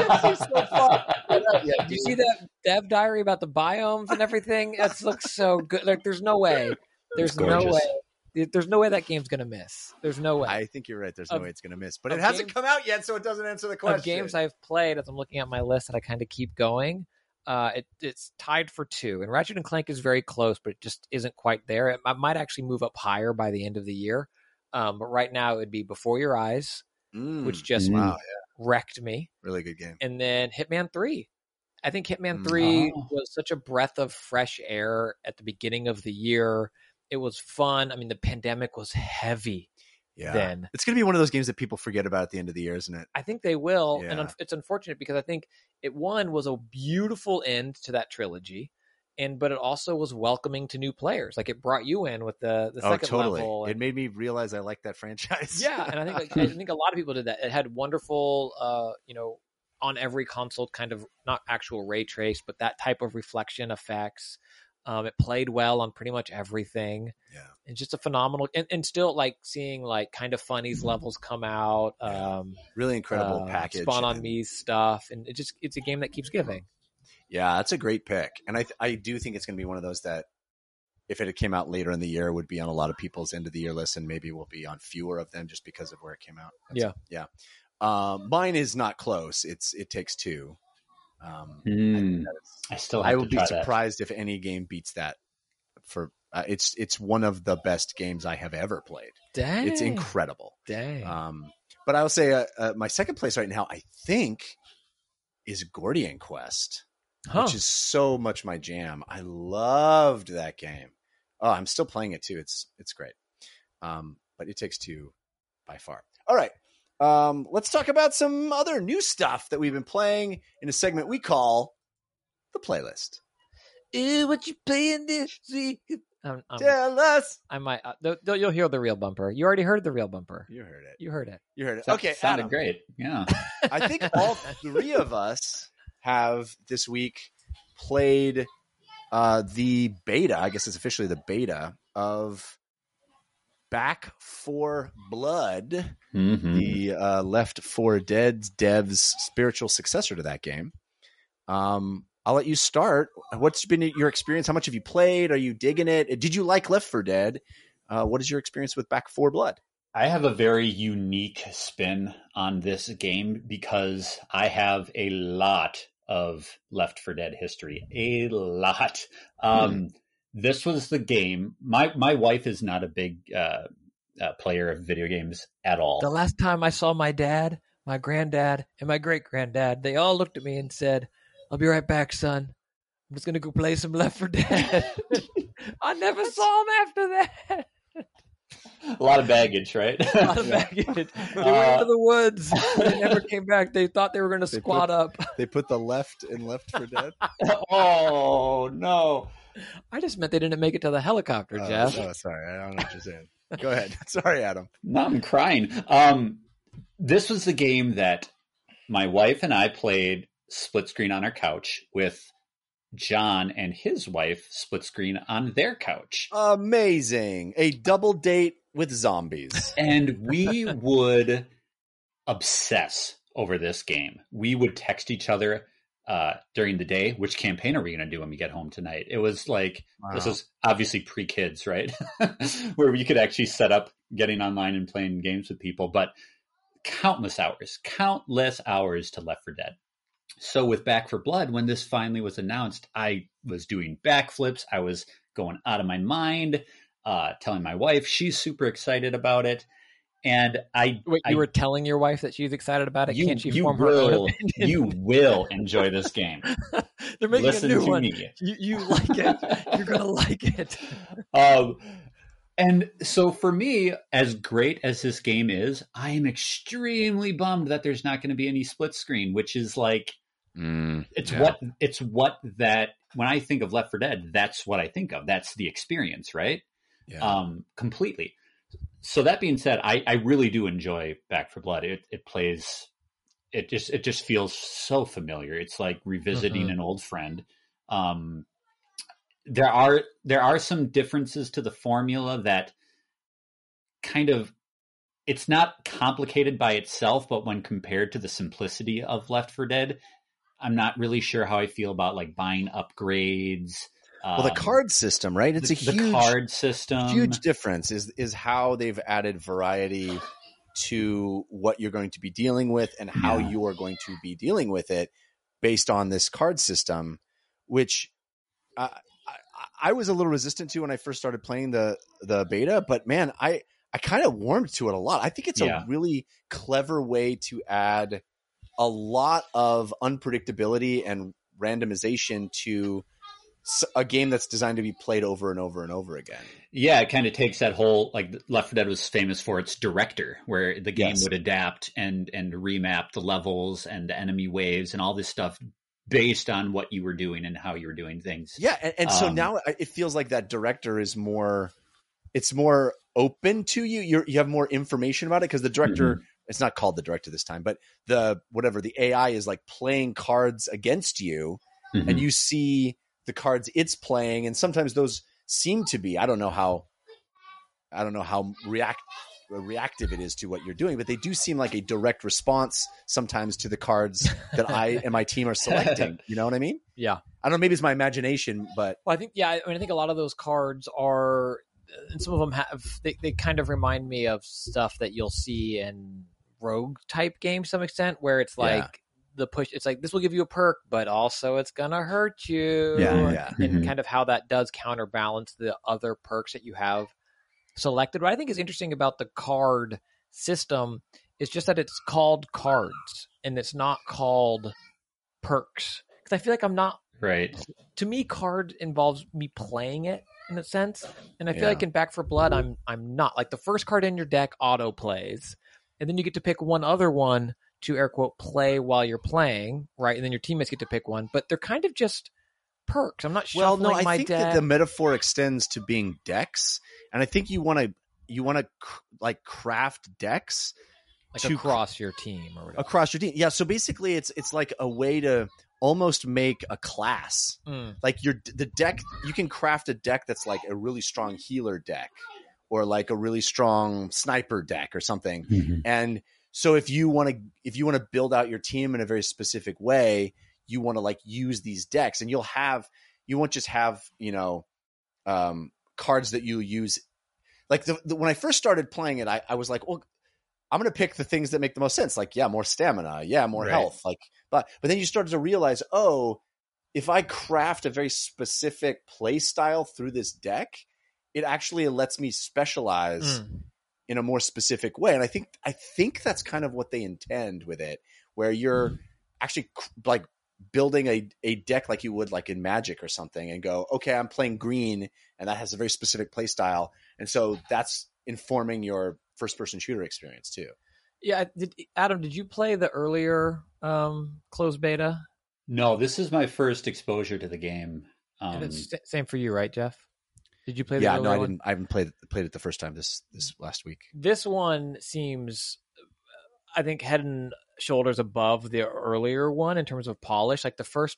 do you see that dev diary about the biomes and everything? It looks so good. Like, there's no way. There's no way. There's no way that game's going to miss. There's no way. I think you're right. There's no way it's going to miss. But it hasn't come out yet, so it doesn't answer the question. Of games I've played, as I'm looking at my list that I kind of keep going, it's tied for 2. And Ratchet and Clank is very close, but it just isn't quite there. It might actually move up higher by the end of the year. But right now, it would be Before Your Eyes, which just wrecked me. Really good game. And then Hitman 3. I think Hitman 3 was such a breath of fresh air at the beginning of the year. It was fun. I mean, the pandemic was heavy then. It's going to be one of those games that people forget about at the end of the year, isn't it? I think they will. Yeah. And it's unfortunate because I think was a beautiful end to that trilogy. But it also was welcoming to new players. Like, it brought you in with the second level. It made me realize I liked that franchise. Yeah. And I think a lot of people did that. It had wonderful, on every console kind of, not actual ray trace, but that type of reflection effects. It played well on pretty much everything. Yeah. It's just a phenomenal, and still like seeing like kind of funnies levels come out. Really incredible package. Spawn on Me stuff. And it's a game that keeps giving. Yeah, that's a great pick. And I do think it's going to be one of those that if it had came out later in the year would be on a lot of people's end of the year list, and maybe will be on fewer of them just because of where it came out. Yeah. Mine is not close. It Takes Two. I would be surprised if any game beats that. It's one of the best games I have ever played. Dang, it's incredible. Dang. But I will say my second place right now, I think, is Gordian Quest, which is so much my jam. I loved that game. Oh, I'm still playing it too. It's great. But It Takes Two by far. All right. let's talk about some other new stuff that we've been playing in a segment we call the playlist. What you playing this week? Tell us. I might. You'll hear the real bumper. You already heard the real bumper. You heard it. You heard it. You heard it. That Okay, sounded Adam. great. Yeah. I think all three of us have this week played the beta. I guess it's officially the beta of Back 4 Blood, Mhm. the Left 4 Dead devs' spiritual successor to that game. I'll let you start. What's been your experience? How much have you played? Are you digging it? Did you like Left 4 Dead? What is your experience with Back 4 Blood? I have a very unique spin on this game because I have a lot of Left 4 Dead history. A lot. This was the game. My wife is not a big player of video games at all. The last time I saw my dad, my granddad, and my great granddad, they all looked at me and said, "I'll be right back, son. I'm just gonna go play some Left 4 Dead." I never saw him after that. A lot of baggage, right? A lot of baggage. They went into the woods. They never came back. They thought they were going to squat up. They put the left in Left 4 Dead? Oh, no. I just meant they didn't make it to the helicopter, Jeff. Oh, sorry. I don't know what you're saying. Go ahead. Sorry, Adam. No, I'm crying. This was the game that my wife and I played split screen on our couch with John and his wife split screen on their couch. Amazing. A double date with zombies. And we would obsess over this game. We would text each other during the day, which campaign are we going to do when we get home tonight? It was like, This is obviously pre-kids, right? Where you could actually set up getting online and playing games with people, but countless hours to Left 4 Dead. So with Back 4 Blood, when this finally was announced, I was doing backflips. I was going out of my mind, telling my wife. She's super excited about it. And you were telling your wife that she's excited about it? Can't she form her will, own opinion? You will enjoy this game. They're making Listen a new to one. me. You like it. You're going to like it. And so for me, as great as this game is, I am extremely bummed that there's not going to be any split screen, which is like, it's what that when I think of Left 4 Dead, that's what I think of. That's the experience, right? Yeah. Completely. So that being said, I really do enjoy Back 4 Blood. It plays, it just feels so familiar. It's like revisiting an old friend. There are some differences to the formula that kind of, it's not complicated by itself, but when compared to the simplicity of Left 4 Dead, I'm not really sure how I feel about like buying upgrades. Well, the card system, right? It's the card system. Huge difference is how they've added variety to what you're going to be dealing with and how you are going to be dealing with it based on this card system, which I was a little resistant to when I first started playing the beta, but man, I kind of warmed to it a lot. I think it's a really clever way to add a lot of unpredictability and randomization to a game that's designed to be played over and over and over again. Yeah, it kind of takes that whole, like Left 4 Dead was famous for its director, where the game would adapt and remap the levels and the enemy waves and all this stuff based on what you were doing and how you were doing things. Yeah, and so now it feels like that director is more open to you. You have more information about it because the director, it's not called the director this time, but the AI is like playing cards against you, and you see the cards it's playing, and sometimes those seem to be, I don't know how reactive it is to what you're doing, but they do seem like a direct response sometimes to the cards that I and my team are selecting. You know what I mean? Yeah. I don't know, maybe it's my imagination, but well, I think a lot of those cards are, and some of them have, they kind of remind me of stuff that you'll see in rogue type games to some extent, where it's like the push, it's like, this will give you a perk, but also it's gonna hurt you. And kind of how that does counterbalance the other perks that you have selected. What I think is interesting about the card system is just that it's called cards and it's not called perks, because I feel like I'm not right. To me, card involves me playing it in a sense, and I feel like in Back 4 Blood I'm not, like, the first card in your deck auto plays, and then you get to pick one other one to air quote play while you're playing, right? And then your teammates get to pick one, but they're kind of just perks. I'm not shuffling Well, no, I my think deck. that the metaphor extends to being decks, and I think you want to like craft decks like to across your team or whatever. across your team. Yeah, so basically it's like a way to almost make a class. Like the deck, you can craft a deck that's like a really strong healer deck or like a really strong sniper deck or something. Mm-hmm. And so if you want to build out your team in a very specific way, you want to like use these decks, and you won't just have, cards that you use. Like when I first started playing it, I was like, well, I'm going to pick the things that make the most sense. Like, yeah, more stamina. Yeah, more health. Like, but then you started to realize, oh, if I craft a very specific play style through this deck, it actually lets me specialize in a more specific way. And I think that's kind of what they intend with it, where you're actually like building a deck like you would like in Magic or something, and go, okay, I'm playing green, and that has a very specific play style, and so that's informing your first-person shooter experience too. Yeah, Adam, did you play the earlier closed beta? No, this is my first exposure to the game. And it's same for you, right, Jeff? Did you play the Yeah, earlier no, I one? didn't. I haven't played it the first time this last week. This one seems, I think, head and shoulders above the earlier one in terms of polish. Like the first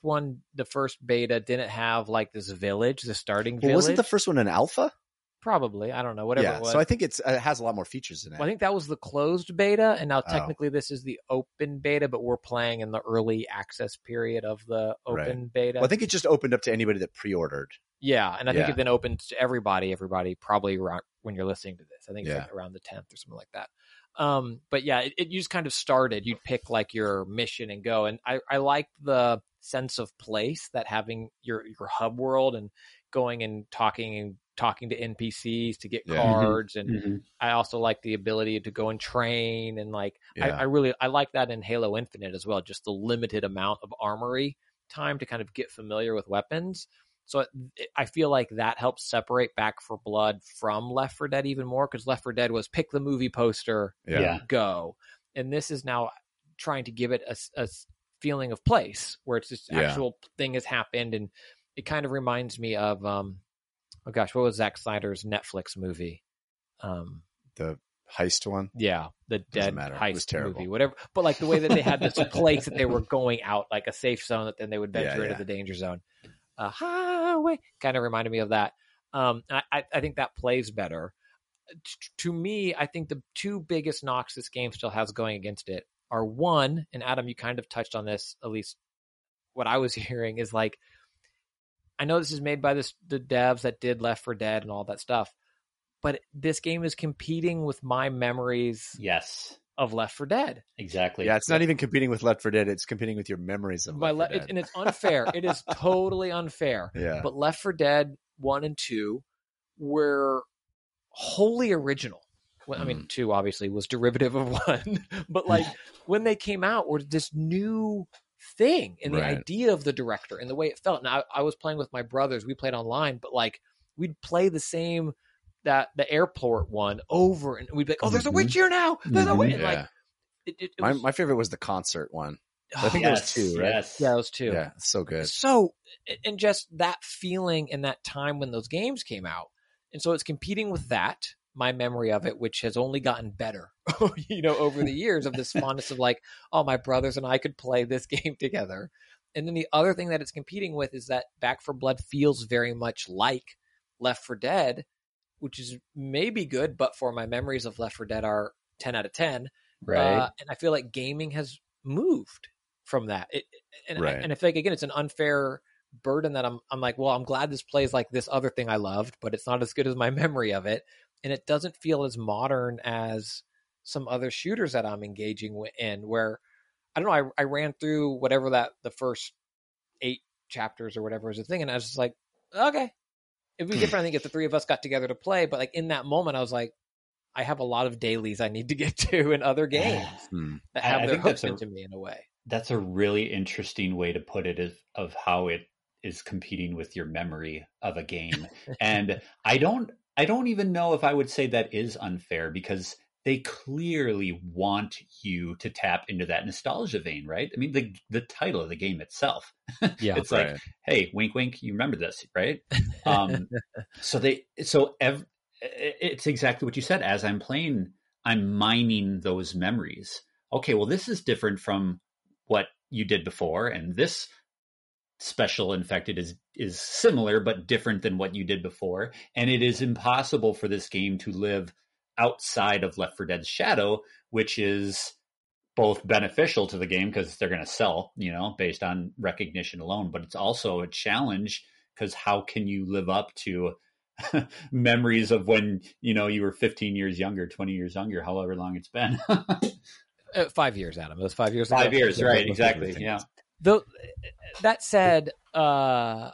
beta didn't have like this village, the starting village. Wasn't the first one an alpha? Probably. I don't know. Whatever it was. So I think it has a lot more features in it. Well, I think that was the closed beta, and now technically this is the open beta, but we're playing in the early access period of the open beta. Well, I think it just opened up to anybody that pre-ordered. Yeah, and I think it then opened to everybody probably around when you're listening to this. I think it's like around the 10th or something like that. But yeah, it you just kind of started. You'd pick like your mission and go. And I like the sense of place that having your hub world and going and talking to NPCs to get cards. And I also like the ability to go and train. And like, I like that in Halo Infinite as well. Just the limited amount of armory time to kind of get familiar with weapons. So I feel like that helps separate Back 4 Blood from Left 4 Dead even more, because Left 4 Dead was pick the movie poster, go. And this is now trying to give it a feeling of place where it's this actual thing has happened. And it kind of reminds me of, what was Zack Snyder's Netflix movie? The heist one? Yeah, the Dead heist terrible movie, whatever. But like the way that they had this place that they were going out, like a safe zone that then they would venture into the danger zone. Highway kind of reminded me of that. I think that plays better. To me, I think the two biggest knocks this game still has going against it are, one, and Adam, you kind of touched on this, at least what I was hearing, is like, I know this is made by the devs that did Left 4 Dead and all that stuff, but this game is competing with my memories of Left 4 Dead. Exactly. Yeah, it's not even competing with Left 4 Dead. It's competing with your memories of Left 4 Dead. And it's unfair. It is totally unfair. Yeah. But Left 4 Dead 1 and 2 were wholly original. Well, I mean, 2 obviously was derivative of 1. But like when they came out, were this new thing in the idea of the director and the way it felt. Now, I was playing with my brothers. We played online, but like we'd play the same... the airport one over, and we'd be like, oh, there's a witch here now. There's a witch. Like, it was... my favorite was the concert one. I think it was 2, right? Yes. Yeah, it was 2. Yeah, it's so good. So, and just that feeling in that time when those games came out. And so it's competing with that, my memory of it, which has only gotten better, over the years, of this fondness of like, oh, my brothers and I could play this game together. And then the other thing that it's competing with is that Back 4 Blood feels very much like Left 4 Dead, which is maybe good, but for my memories of Left 4 Dead are 10 out of 10. Right. And I feel like gaming has moved from that. And I feel like, again, it's an unfair burden that I'm like, well, I'm glad this plays like this other thing I loved, but it's not as good as my memory of it. And it doesn't feel as modern as some other shooters that I'm engaging in, where, I don't know, I ran through whatever the first 8 chapters or whatever was the thing. And I was just like, okay, it'd be different, I think, if the 3 of us got together to play. But like in that moment, I was like, I have a lot of dailies I need to get to in other games that have their hooks into me in a way. That's a really interesting way to put it, of how it is competing with your memory of a game. And I don't even know if I would say that is unfair, because they clearly want you to tap into that nostalgia vein, right? I mean, the title of the game itself, Yeah, it's like, hey, wink, wink, you remember this, right? Um, it's exactly what you said. As I'm playing, I'm mining those memories. Okay, well, this is different from what you did before, and this special infected is similar but different than what you did before, and it is impossible for this game to live outside of Left 4 Dead's shadow, which is both beneficial to the game because they're going to sell, based on recognition alone, but it's also a challenge because how can you live up to memories of when you were 15 years younger, 20 years younger, however long it's been. 5 years, Adam. It was 5 years. 5 years, right? Exactly. Yeah. Though that said, I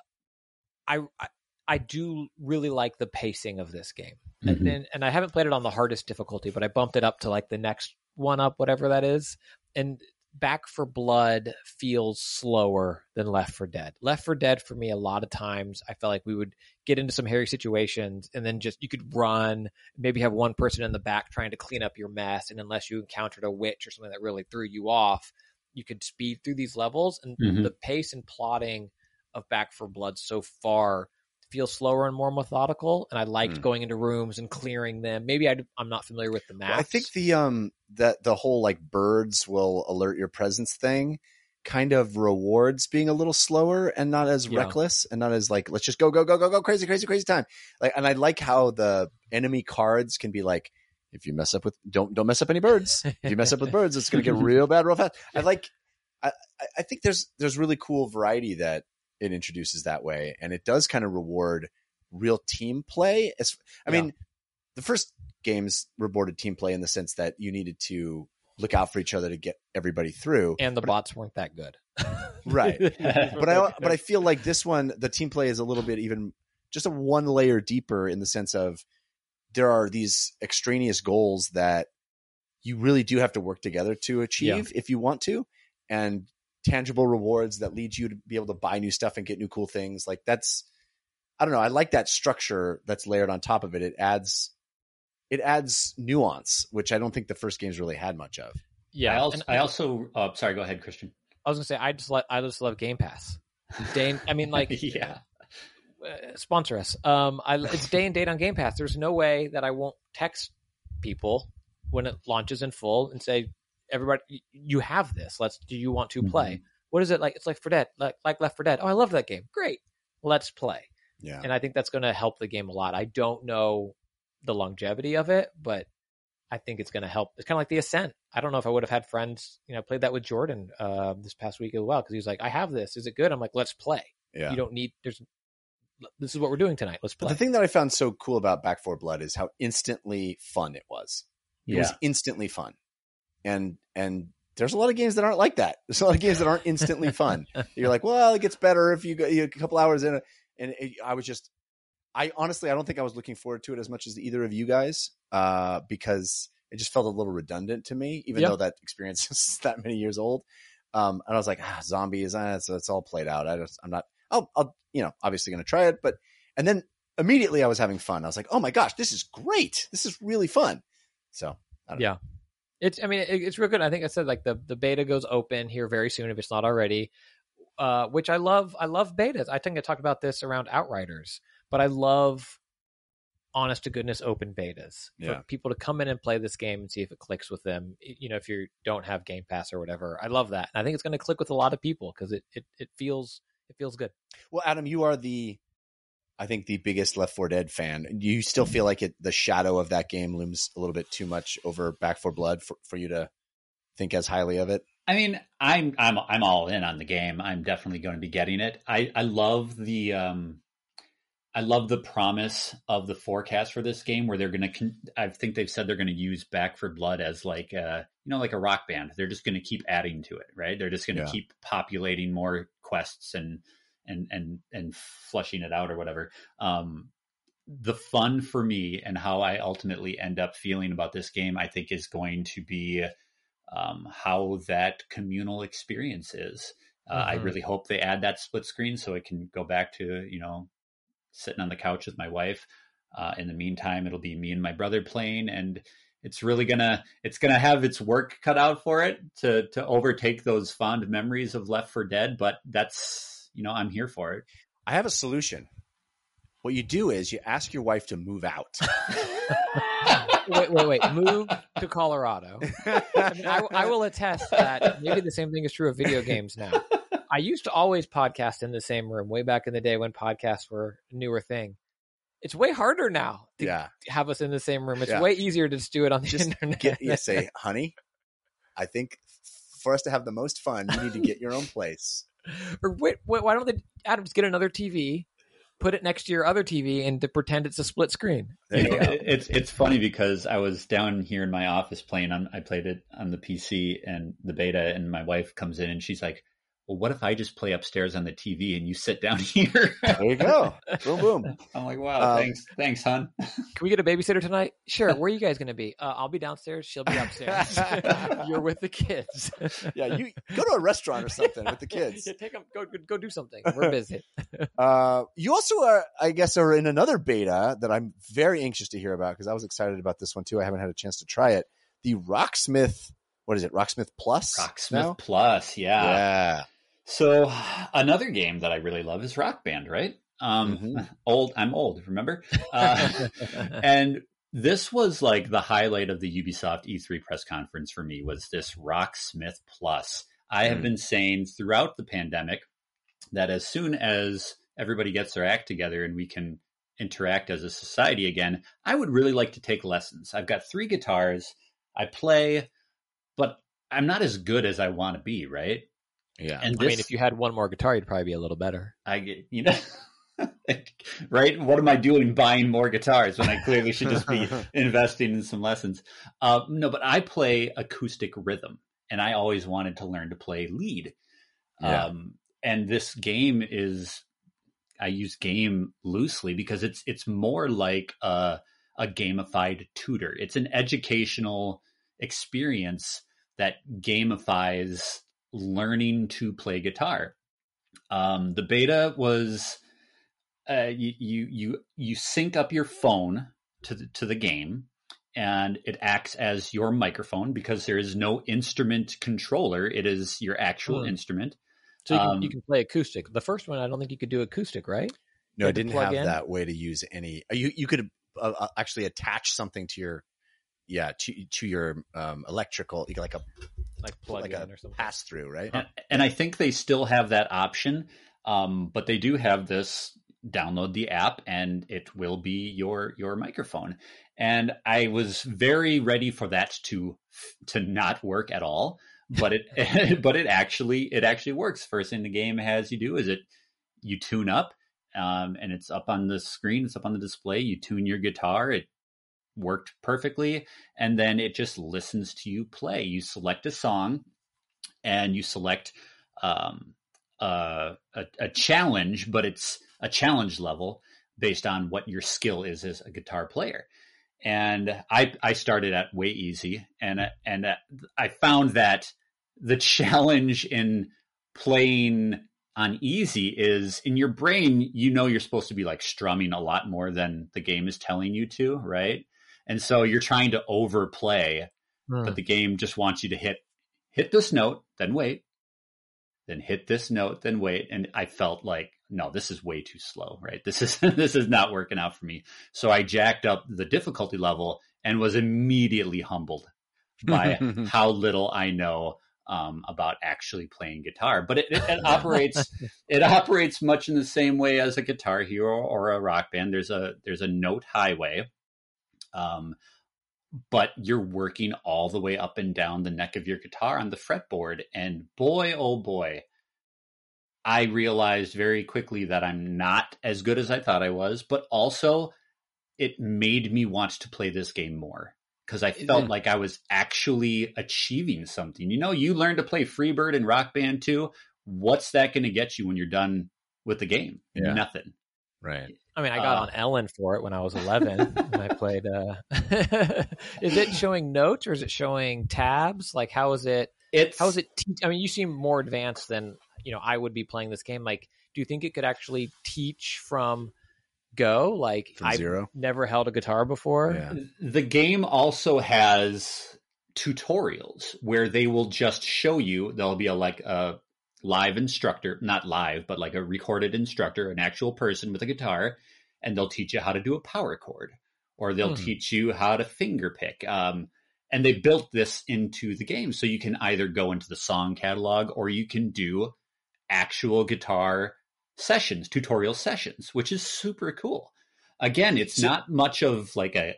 do really like the pacing of this game, and I haven't played it on the hardest difficulty, but I bumped it up to like the next one up, whatever that is. And Back 4 Blood feels slower than Left 4 Dead. Left 4 Dead for me, a lot of times I felt like we would get into some hairy situations and then just you could run, maybe have one person in the back trying to clean up your mess, and unless you encountered a witch or something that really threw you off, you could speed through these levels. And the pace and plotting of Back 4 Blood so far feels slower and more methodical, and I liked going into rooms and clearing them. Maybe I'm not familiar with the maps. Well, I think the whole like birds will alert your presence thing kind of rewards being a little slower and not as reckless and not as like, let's just go crazy time. Like, and I like how the enemy cards can be like, if you mess up with don't mess up any birds. If you mess up with birds, it's going to get real bad real fast. I think there's really cool variety that it introduces that way, and it does kind of reward real team play. I mean, the first games rewarded team play in the sense that you needed to look out for each other to get everybody through, and the bots weren't that good, right? But I feel like this one, the team play is a little bit even just a one layer deeper in the sense of there are these extraneous goals that you really do have to work together to achieve if you want to, and tangible rewards that lead you to be able to buy new stuff and get new cool things. Like I don't know. I like that structure that's layered on top of it. It adds nuance, which I don't think the first games really had much of. Yeah. I also sorry, go ahead, Christian. I was gonna say, I just love Game Pass. I mean, like, sponsor us. It's day and date on Game Pass. There's no way that I won't text people when it launches in full and say, everybody, you have this. Do you want to play? What is it like? It's like for Dead, like Left 4 Dead. Oh, I love that game. Great. Let's play. Yeah. And I think that's going to help the game a lot. I don't know the longevity of it, but I think it's going to help. It's kind of like the Ascent. I don't know if I would have had friends, played that with Jordan this past week as well, because he was like, I have this. Is it good? I'm like, let's play. Yeah. You don't need, this is what we're doing tonight. Let's play. But the thing that I found so cool about Back 4 Blood is how instantly fun it was. It was instantly fun. And there's a lot of games that aren't like that. There's a lot of games that aren't instantly fun. You're like, well, it gets better if you go a couple hours in. I honestly, I don't think I was looking forward to it as much as either of you guys, because it just felt a little redundant to me, even though that experience is that many years old. And I was like, zombies, so it's all played out. I'll obviously going to try it, and then immediately I was having fun. I was like, oh my gosh, this is great. This is really fun. So I don't know. It's real good. I think I said like the beta goes open here very soon if it's not already, which I love. I love betas. I think I talked about this around Outriders, but I love honest to goodness open betas for people to come in and play this game and see if it clicks with them. If you don't have Game Pass or whatever, I love that. And I think it's going to click with a lot of people because it feels good. Well, Adam, you are I think the biggest Left 4 Dead fan. Do you still feel like the shadow of that game looms a little bit too much over Back 4 Blood for you to think as highly of it? I mean, I'm all in on the game. I'm definitely going to be getting it. I love the promise of the forecast for this game, where they're going to. I think they've said they're going to use Back 4 Blood as like a rock band. They're just going to keep adding to it, right? They're just going to keep populating more quests and flushing it out or whatever. The fun for me and how I ultimately end up feeling about this game, I think, is going to be how that communal experience is. I really hope they add that split screen so it can go back to, sitting on the couch with my wife. In the meantime, it'll be me and my brother playing. And it's really it's gonna have its work cut out for it to overtake those fond memories of Left 4 Dead. But that's, I'm here for it. I have a solution. What you do is you ask your wife to move out. Wait. Move to Colorado. I will attest that maybe the same thing is true of video games now. I used to always podcast in the same room way back in the day when podcasts were a newer thing. It's way harder now to have us in the same room. It's way easier to just do it on the internet. You say, honey, I think for us to have the most fun, you need to get your own place. Or wait, why don't they, Adams, get another TV, put it next to your other TV, and to pretend it's a split screen? It's funny because I was down here in my office I played it on the PC and the beta, and my wife comes in and she's like, well, what if I just play upstairs on the TV and you sit down here? There you go. Boom, boom. I'm like, wow, thanks, hon. Can we get a babysitter tonight? Sure. Where are you guys going to be? I'll be downstairs. She'll be upstairs. You're with the kids. Yeah, you go to a restaurant or something with the kids. Yeah, take them. Go do something. We're busy. You also are in another beta that I'm very anxious to hear about because I was excited about this one too. I haven't had a chance to try it. The Rocksmith. What is it? Rocksmith Plus? Rocksmith Plus. Yeah. So another game that I really love is Rock Band, right? I'm old, remember? And this was like the highlight of the Ubisoft E3 press conference for me, was this Rocksmith Plus. I have been saying throughout the pandemic that as soon as everybody gets their act together and we can interact as a society again, I would really like to take lessons. I've got 3 guitars. I play, but I'm not as good as I want to be, right? Yeah. And if you had one more guitar, you'd probably be a little better. I get, right? What am I doing buying more guitars when I clearly should just be investing in some lessons? No, but I play acoustic rhythm, and I always wanted to learn to play lead. Yeah. And this game I use game loosely because it's more like a gamified tutor. It's an educational experience that gamifies learning to play guitar. The beta was you sync up your phone to the game, and it acts as your microphone because there is no instrument controller. It is your actual instrument. So you can play acoustic. The first one, I don't think you could do acoustic, right? No, I didn't have that way to use any. You could actually attach something to your to your electrical, you got plug in or something, pass through, right? And I think they still have that option, but they do have this: download the app and it will be your microphone. And I was very ready for that to not work at all, but it actually works. First thing the game has you do is you tune up, and it's up on the screen, it's up on the display. You tune your guitar. It worked perfectly, and then it just listens to you play. You select a song and you select a challenge, but it's a challenge level based on what your skill is as a guitar player. And I started at way easy, and I found that the challenge in playing on easy is, in your brain, you're supposed to be like strumming a lot more than the game is telling you to, right? And so you're trying to overplay, but the game just wants you to hit this note, then wait, then hit this note, then wait. And I felt like, no, this is way too slow, right? This is not working out for me. So I jacked up the difficulty level and was immediately humbled by how little I know about actually playing guitar. But it operates much in the same way as a Guitar Hero or a Rock Band. There's a note highway. But you're working all the way up and down the neck of your guitar on the fretboard. And boy, oh boy, I realized very quickly that I'm not as good as I thought I was, but also it made me want to play this game more because I felt like I was actually achieving something. You learn to play Freebird and Rock Band too. What's that going to get you when you're done with the game? Yeah. Nothing. Right. I mean, I got on Ellen for it when I was 11 and I played. Is it showing notes or is it showing tabs? Like, how is it? I mean, you seem more advanced than, I would be playing this game. Like, do you think it could actually teach from go. Like From I've zero? never held a guitar before. Yeah. The game also has tutorials where they will just show you. There'll be a live instructor, not live, but like a recorded instructor, an actual person with a guitar, and they'll teach you how to do a power chord, or they'll teach you how to finger pick. And they built this into the game, so you can either go into the song catalog or you can do actual guitar sessions, tutorial sessions, which is super cool. Again, it's not much of like a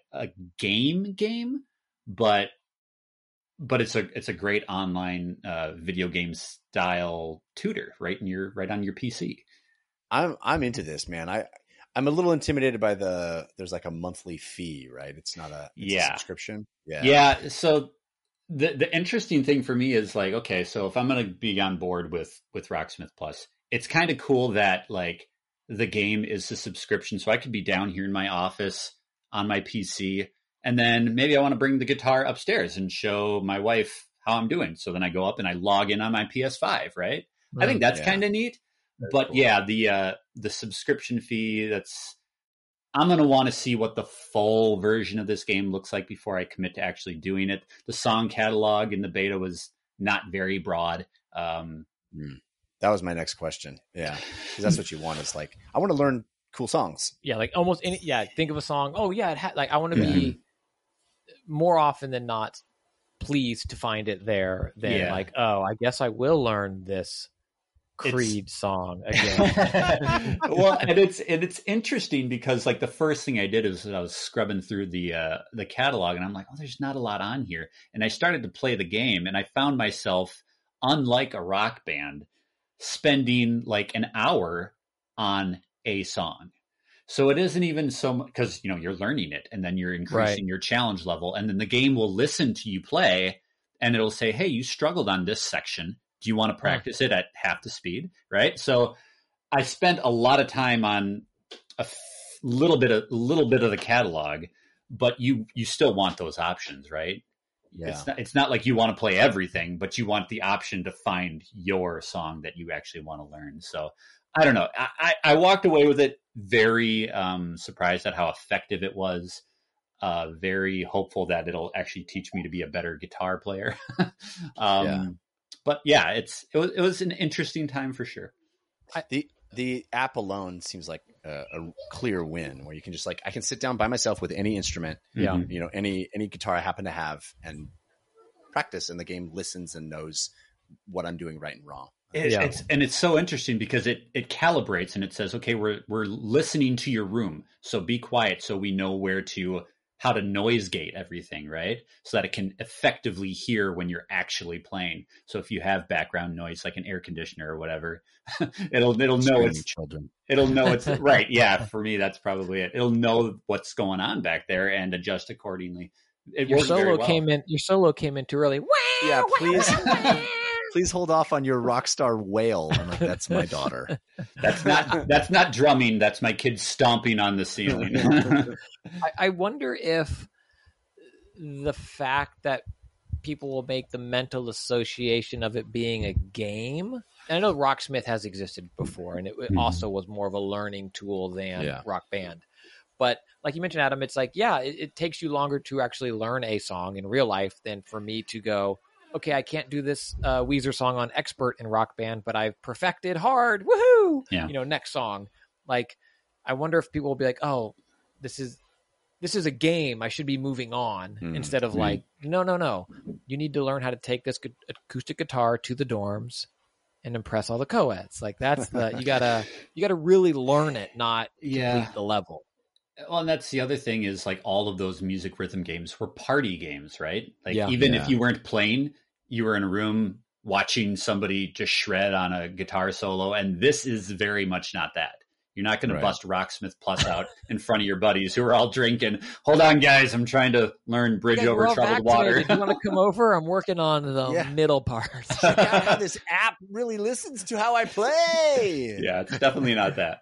game, but it's a great online video game style tutor right on your PC. I'm into this, man. I'm a little intimidated by there's like a monthly fee, right? It's not a subscription. Yeah. So the interesting thing for me is like, okay, so if I'm going to be on board with Rocksmith Plus, it's kind of cool that like the game is a subscription. So I could be down here in my office on my PC, and then maybe I want to bring the guitar upstairs and show my wife how I'm doing. So then I go up and I log in on my PS5, right? I think that's kind of neat. But cool. Yeah, the subscription fee, I'm going to want to see what the full version of this game looks like before I commit to actually doing it. The song catalog in the beta was not very broad. That was my next question. Yeah, because that's what you want. Is like, I want to learn cool songs. Yeah, like almost any. Yeah, think of a song. Oh yeah, I want to be more often than not pleased to find it there than like, oh, I guess I will learn this Creed song again. Well, and it's interesting because like the first thing I did is I was scrubbing through the catalog, and I'm like, oh, there's not a lot on here. And I started to play the game, and I found myself, unlike a rock band, spending like an hour on a song. So it isn't even so much because you're learning it, and then you're increasing your challenge level, and then the game will listen to you play, and it'll say, hey, you struggled on this section. Do you want to practice it at half the speed? Right. So I spent a lot of time on a little bit of the catalog, but you still want those options, right? Yeah. It's not like you want to play everything, but you want the option to find your song that you actually want to learn. So I don't know. I walked away with it very surprised at how effective it was. Very hopeful that it'll actually teach me to be a better guitar player. But yeah, it was an interesting time for sure. The app alone seems like a clear win, where you can just like, I can sit down by myself with any instrument, any guitar I happen to have, and practice, and the game listens and knows what I'm doing right and wrong. It's so interesting because it calibrates and it says, okay, we're listening to your room, so be quiet, so we know how to noise gate everything, right? So that it can effectively hear when you're actually playing. So if you have background noise, like an air conditioner or whatever, it'll know it's children. It'll know it's right. Yeah, for me, that's probably it. It'll know what's going on back there and adjust accordingly. Your solo came in too early. Yeah, please hold off on your Rockstar wail. I'm like, that's my daughter. That's not drumming. That's my kid stomping on the ceiling. I wonder if the fact that people will make the mental association of it being a game. And I know Rocksmith has existed before, and it also was more of a learning tool than Rock Band. But like you mentioned, Adam, it's like, it takes you longer to actually learn a song in real life than for me to go, okay, I can't do this Weezer song on Expert in Rock Band, but I've perfected hard. Woohoo! Yeah. Next song. Like, I wonder if people will be like, oh, this is a game. I should be moving on instead of like, no. You need to learn how to take this acoustic guitar to the dorms and impress all the co-eds. Like that's you gotta really learn it, not complete the level. Well, and that's the other thing is like all of those music rhythm games were party games, right? Like even if you weren't playing, you were in a room watching somebody just shred on a guitar solo. And this is very much not that. You're not going to bust Rocksmith Plus out in front of your buddies who are all drinking. Hold on, guys. I'm trying to learn Bridge Over Troubled Water. Do you want to come over? I'm working on the middle part. Check out how this app really listens to how I play. Yeah, it's definitely not that.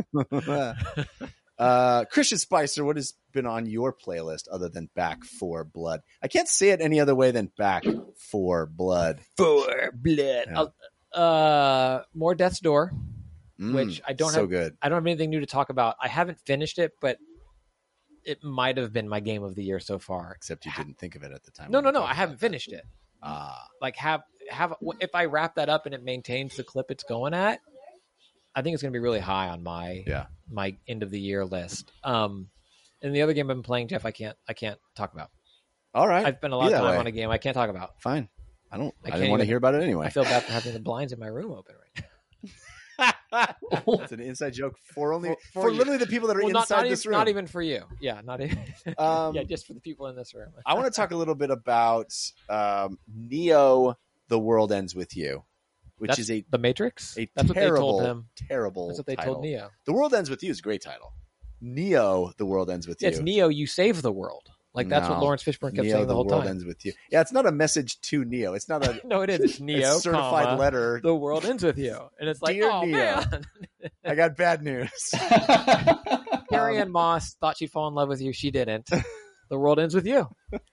Christian Spicer, what has been on your playlist other than Back 4 Blood? I can't say it any other way than Back 4 Blood. For Blood. Yeah. More Death's Door. which I don't so have. good. I don't have anything new to talk about. I haven't finished it, but it might have been my game of the year so far. Except you didn't think of it at the time. No. when we talked I haven't about that. finished it. Ah, Like have if I wrap that up and it maintains the clip it's going at, I think it's going to be really high on my end of the year list. And the other game I've been playing, Jeff, I can't talk about. all right. I've spent a lot of time on a game I can't talk about. Fine. I can't didn't want to even- hear about it anyway. I feel bad for having the blinds in my room open right now. It's an inside joke for For you. literally the people that are Well, inside this room. not even for you. Yeah, not even. Yeah, just for the people in this room. I want to talk a little bit about Neo: The World Ends with You, which That's is a The Matrix. a That's what they terrible, told him. terrible. That's what they title. told Neo. The World Ends with You is a great title. Neo: The World Ends with Yeah, You. it's Neo. You save the world. Like that's what No. Lawrence Fishburne kept Neo: saying the whole world time. ends with you. Yeah, it's not a message to Neo. It's not a No, it is. It's Neo. it's certified comma, letter. The world ends with you, and it's like, Dear oh Neo. man. I got bad news. Carrie Ann Moss thought she'd fall in love with you. She didn't. The world ends with you.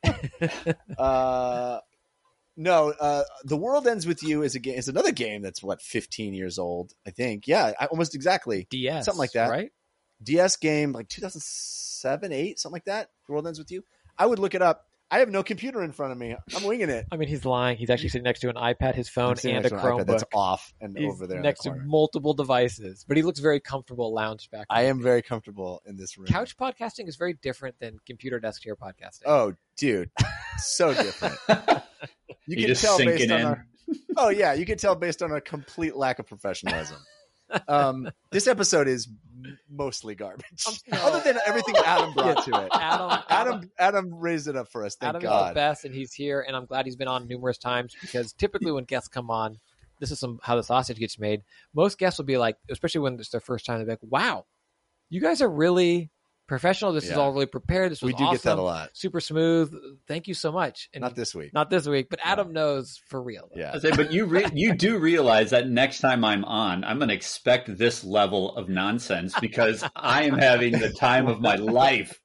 No, The World Ends with You is a game. It's another game that's 15 years old, I think. Yeah, almost exactly. DS, Something like that. right? DS game, like 2007, 8, something like that. The World Ends with You. I would look it up. I have no computer in front of me. I'm winging it. I mean, he's lying. He's actually sitting next to an iPad, his phone, I'm sitting and next a to an iPad Chromebook. that's off and He's over there next in to the corner. multiple devices, but he looks very comfortable lounged back. I am very comfortable in this room. Couch podcasting is very different than computer desk chair podcasting. Oh, dude, so different. You can just tell sinking based on in. our. Oh yeah, you can tell based on a complete lack of professionalism. This episode is mostly garbage, other than everything Adam brought to it. Adam raised it up for us. Thank Adam is God. the best, and he's here, and I'm glad he's been on numerous times because typically when guests come on, this is how the sausage gets made. Most guests will be like, especially when it's their first time, they're like, "Wow, you guys are really professional. This is Yeah. all really prepared. This was We do awesome. get that a lot. Super smooth. Thank you so much." And Not this week. Not this week, but Adam knows for real. Yeah. I say, but you do realize that next time I'm on, I'm going to expect this level of nonsense because I am having the time of my life.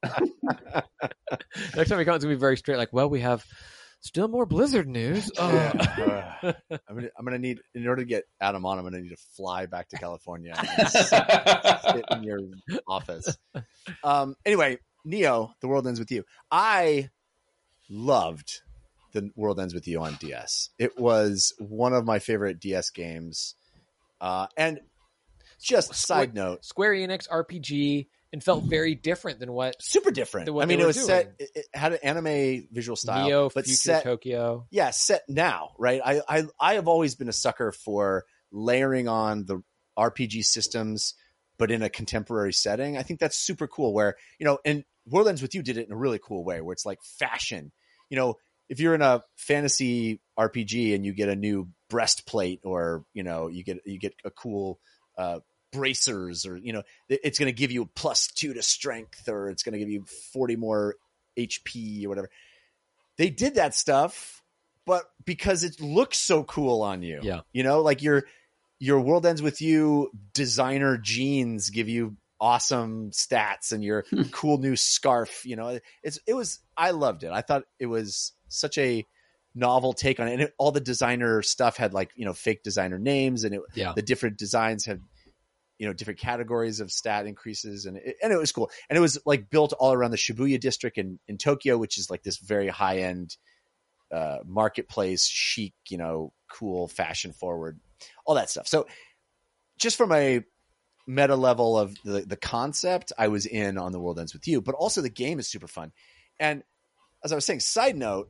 Next time we come, it's gonna be very straight. Like, well, we have still more Blizzard news. Oh. Yeah. I'm gonna need, in order to get Adam on, I'm gonna need to fly back to California and sit in your office. Anyway, Neo: The World Ends with You. I loved The World Ends with You on DS. It was one of my favorite DS games. And just side note, Square Enix RPG, and felt very different than what super different. Than what I mean, they it were was doing. set. It had an anime visual style, Neo, but Future set Tokyo. yeah, set now, right? I have always been a sucker for layering on the RPG systems, but in a contemporary setting. I think that's super cool. Where, you know, and World Ends with You did it in a really cool way, where it's like fashion. You know, if you're in a fantasy RPG and you get a new breastplate, or you know, you get a cool bracers, or you know, it's going to give you +2 to strength, or it's going to give you 40 more HP or whatever. They did that stuff, but because it looks so cool on you. Yeah. You know, like your World Ends with You designer jeans give you awesome stats, and your cool new scarf, you know, I loved it. I thought it was such a novel take on it. And all the designer stuff had, like, you know, fake designer names, and the different designs had, you know, different categories of stat increases, and it was cool. And it was like built all around the Shibuya district in Tokyo, which is like this very high end marketplace, chic, you know, cool, fashion forward, all that stuff. So just from a meta level of the concept, I was in on The World Ends with You, but also the game is super fun. And as I was saying, side note,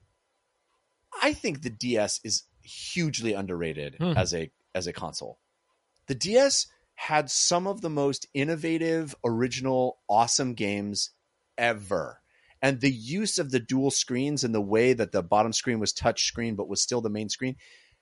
I think the DS is hugely underrated as a console. The DS had some of the most innovative, original, awesome games ever. And the use of the dual screens and the way that the bottom screen was touch screen but was still the main screen.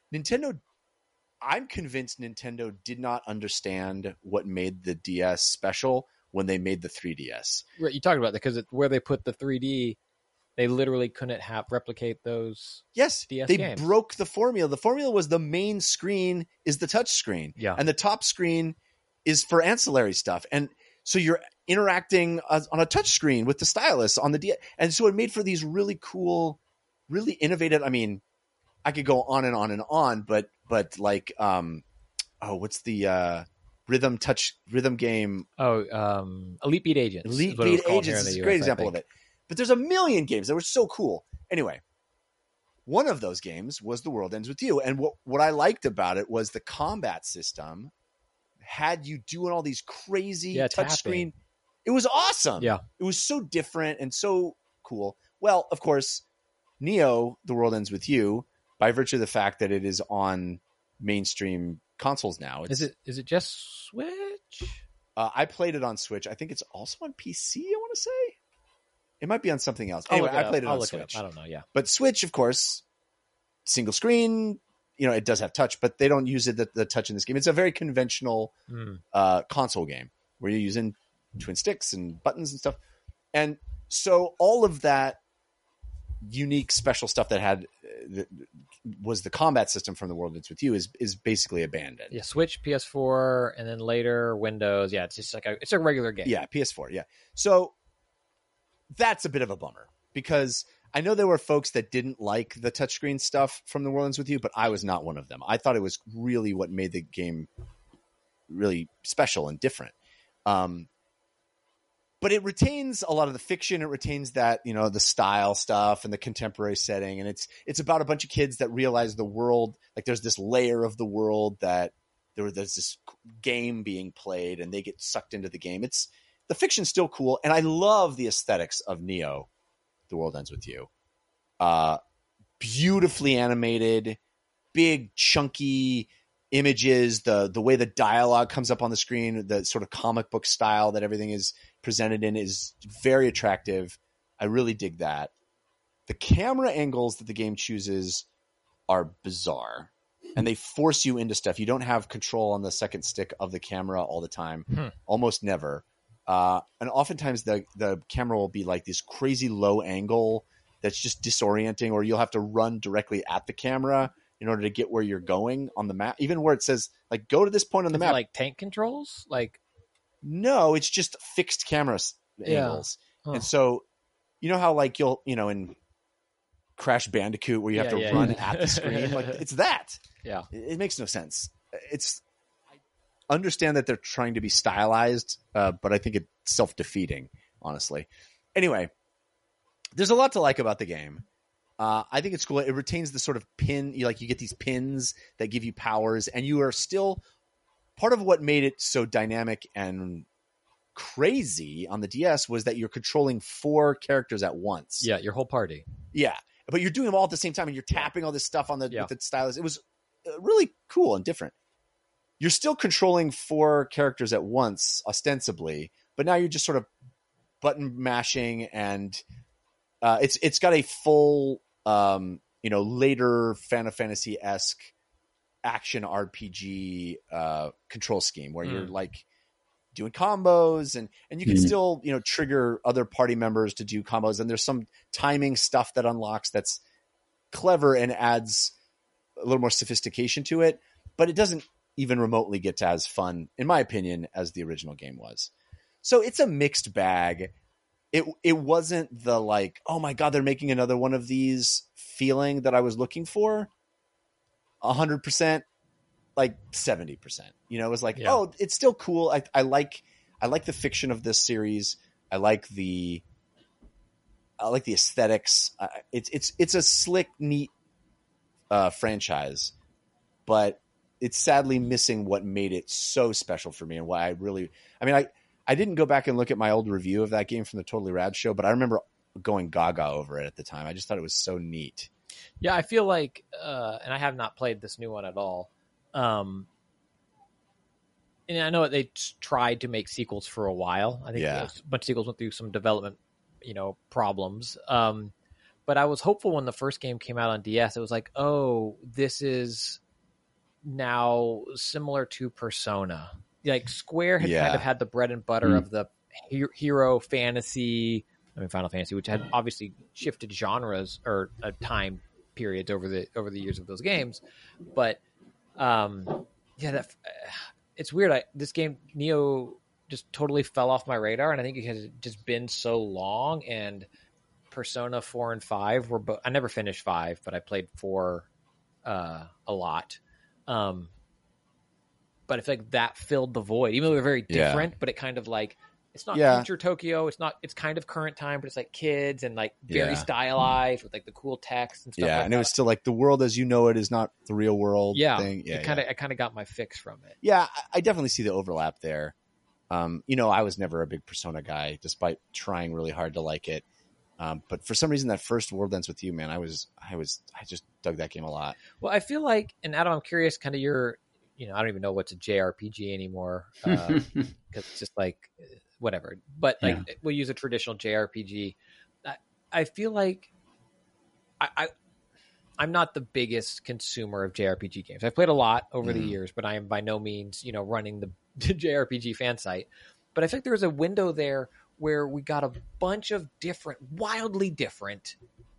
I'm convinced Nintendo did not understand what made the DS special when they made the 3DS. Right, you talked about that because where they put the 3D, they literally couldn't replicate those. Yes, DS they games. broke the formula. The formula was the main screen is the touch screen. Yeah. And the top screen is for ancillary stuff. And so you're interacting on a touch screen with the stylus on the DS. And so it made for these really cool, really innovative. I mean, I could go on and on and on, but like, what's the rhythm game. Elite Beat Agents. Elite Beat Agents is a great example of it. But there's a million games that were so cool. Anyway, one of those games was The World Ends With You. And what I liked about it was the combat system had you doing all these crazy touchscreen. It was awesome. Yeah. It was so different and so cool. Well, of course, Neo, The World Ends With You, by virtue of the fact that it is on mainstream consoles now. Is it just Switch? I played it on Switch. I think it's also on PC, I want to say. It might be on something else. Anyway, I played it on Switch. I don't know, yeah. But Switch, of course, single screen, it does have touch, but they don't use the touch in this game. It's a very conventional console game where you're using twin sticks and buttons and stuff. And so all of that unique special stuff that had was the combat system from The World Ends With You is basically abandoned. Yeah, Switch, PS4, and then later Windows. Yeah, it's just like it's a regular game. Yeah, PS4. Yeah, so that's a bit of a bummer because I know there were folks that didn't like the touchscreen stuff from The World Ends With You, but I was not one of them. I thought it was really what made the game really special and different. But it retains a lot of the fiction. It retains that, the style stuff and the contemporary setting. And it's about a bunch of kids that realize the world, like there's this layer of the world that there's this game being played and they get sucked into the game. The fiction's still cool. And I love the aesthetics of Neo, The World Ends With You. Beautifully animated, big, chunky images, the way the dialogue comes up on the screen, the sort of comic book style that everything is presented in is very attractive. I really dig that. The camera angles that the game chooses are bizarre and they force you into stuff. You don't have control on the second stick of the camera all the time. Almost never. And oftentimes the camera will be like this crazy low angle that's just disorienting, or you'll have to run directly at the camera in order to get where you're going on the map, even where it says like, go to this point on the map. Like tank controls? No, it's just fixed camera angles. And so, how like you'll, in Crash Bandicoot where you have to run at the screen, like it's that. Yeah. It makes no sense. I understand that they're trying to be stylized, but I think it's self-defeating, honestly. Anyway, there's a lot to like about the game. I think it's cool. It retains the sort of pin. You get these pins that give you powers, and you are still part of what made it so dynamic and crazy on the DS was that you're controlling 4 characters at once. Yeah, your whole party. Yeah, but you're doing them all at the same time, and you're tapping all this stuff on with the stylus. It was really cool and different. You're still controlling 4 characters at once, ostensibly, but now you're just sort of button mashing, and it's got a full later Final Fantasy-esque action RPG control scheme where you're like doing combos and you can still trigger other party members to do combos, and there's some timing stuff that unlocks that's clever and adds a little more sophistication to it, but it doesn't even remotely get to as fun, in my opinion, as the original game was. So it's a mixed bag. It wasn't the like, oh my God, they're making another one of these feeling that I was looking for. 100%, like 70%. It was like, oh, it's still cool. I like the fiction of this series. I like the aesthetics. It's a slick, neat franchise, but it's sadly missing what made it so special for me and why I didn't go back and look at my old review of that game from the Totally Rad show, but I remember going gaga over it at the time. I just thought it was so neat. Yeah, I feel like, and I have not played this new one at all. And I know they tried to make sequels for a while. I think a bunch of sequels went through some development, problems. But I was hopeful when the first game came out on DS. It was like, oh, this is now similar to Persona. Like Square had kind of had the bread and butter of the hero fantasy. Final Fantasy, which had obviously shifted genres or time periods over the years of those games, but it's weird. This game Neo just totally fell off my radar, and I think it has just been so long. And Persona 4 and 5 were both. I never finished 5, but I played 4 a lot. but I feel like that filled the void. Even though they're very Yeah. different, but it kind of like it's not Yeah. future Tokyo. It's kind of current time, but it's like kids and like very Yeah. stylized with like the cool text and stuff. Yeah, like and that. it was still like the world as you know it is not the real world thing. Yeah, I kind of got my fix from it. yeah, I definitely see the overlap there. I was never a big Persona guy, despite trying really hard to like it. But for some reason, that first World Ends With You, man, I just dug that game a lot. Well, I feel like, and Adam, I'm curious, kind of your, I don't even know what's a JRPG anymore because it's just like whatever. But like we'll use a traditional JRPG. I feel like I'm not the biggest consumer of JRPG games. I've played a lot over the years, but I am by no means, running the JRPG fan site. But I think there was a window there where we got a bunch of wildly different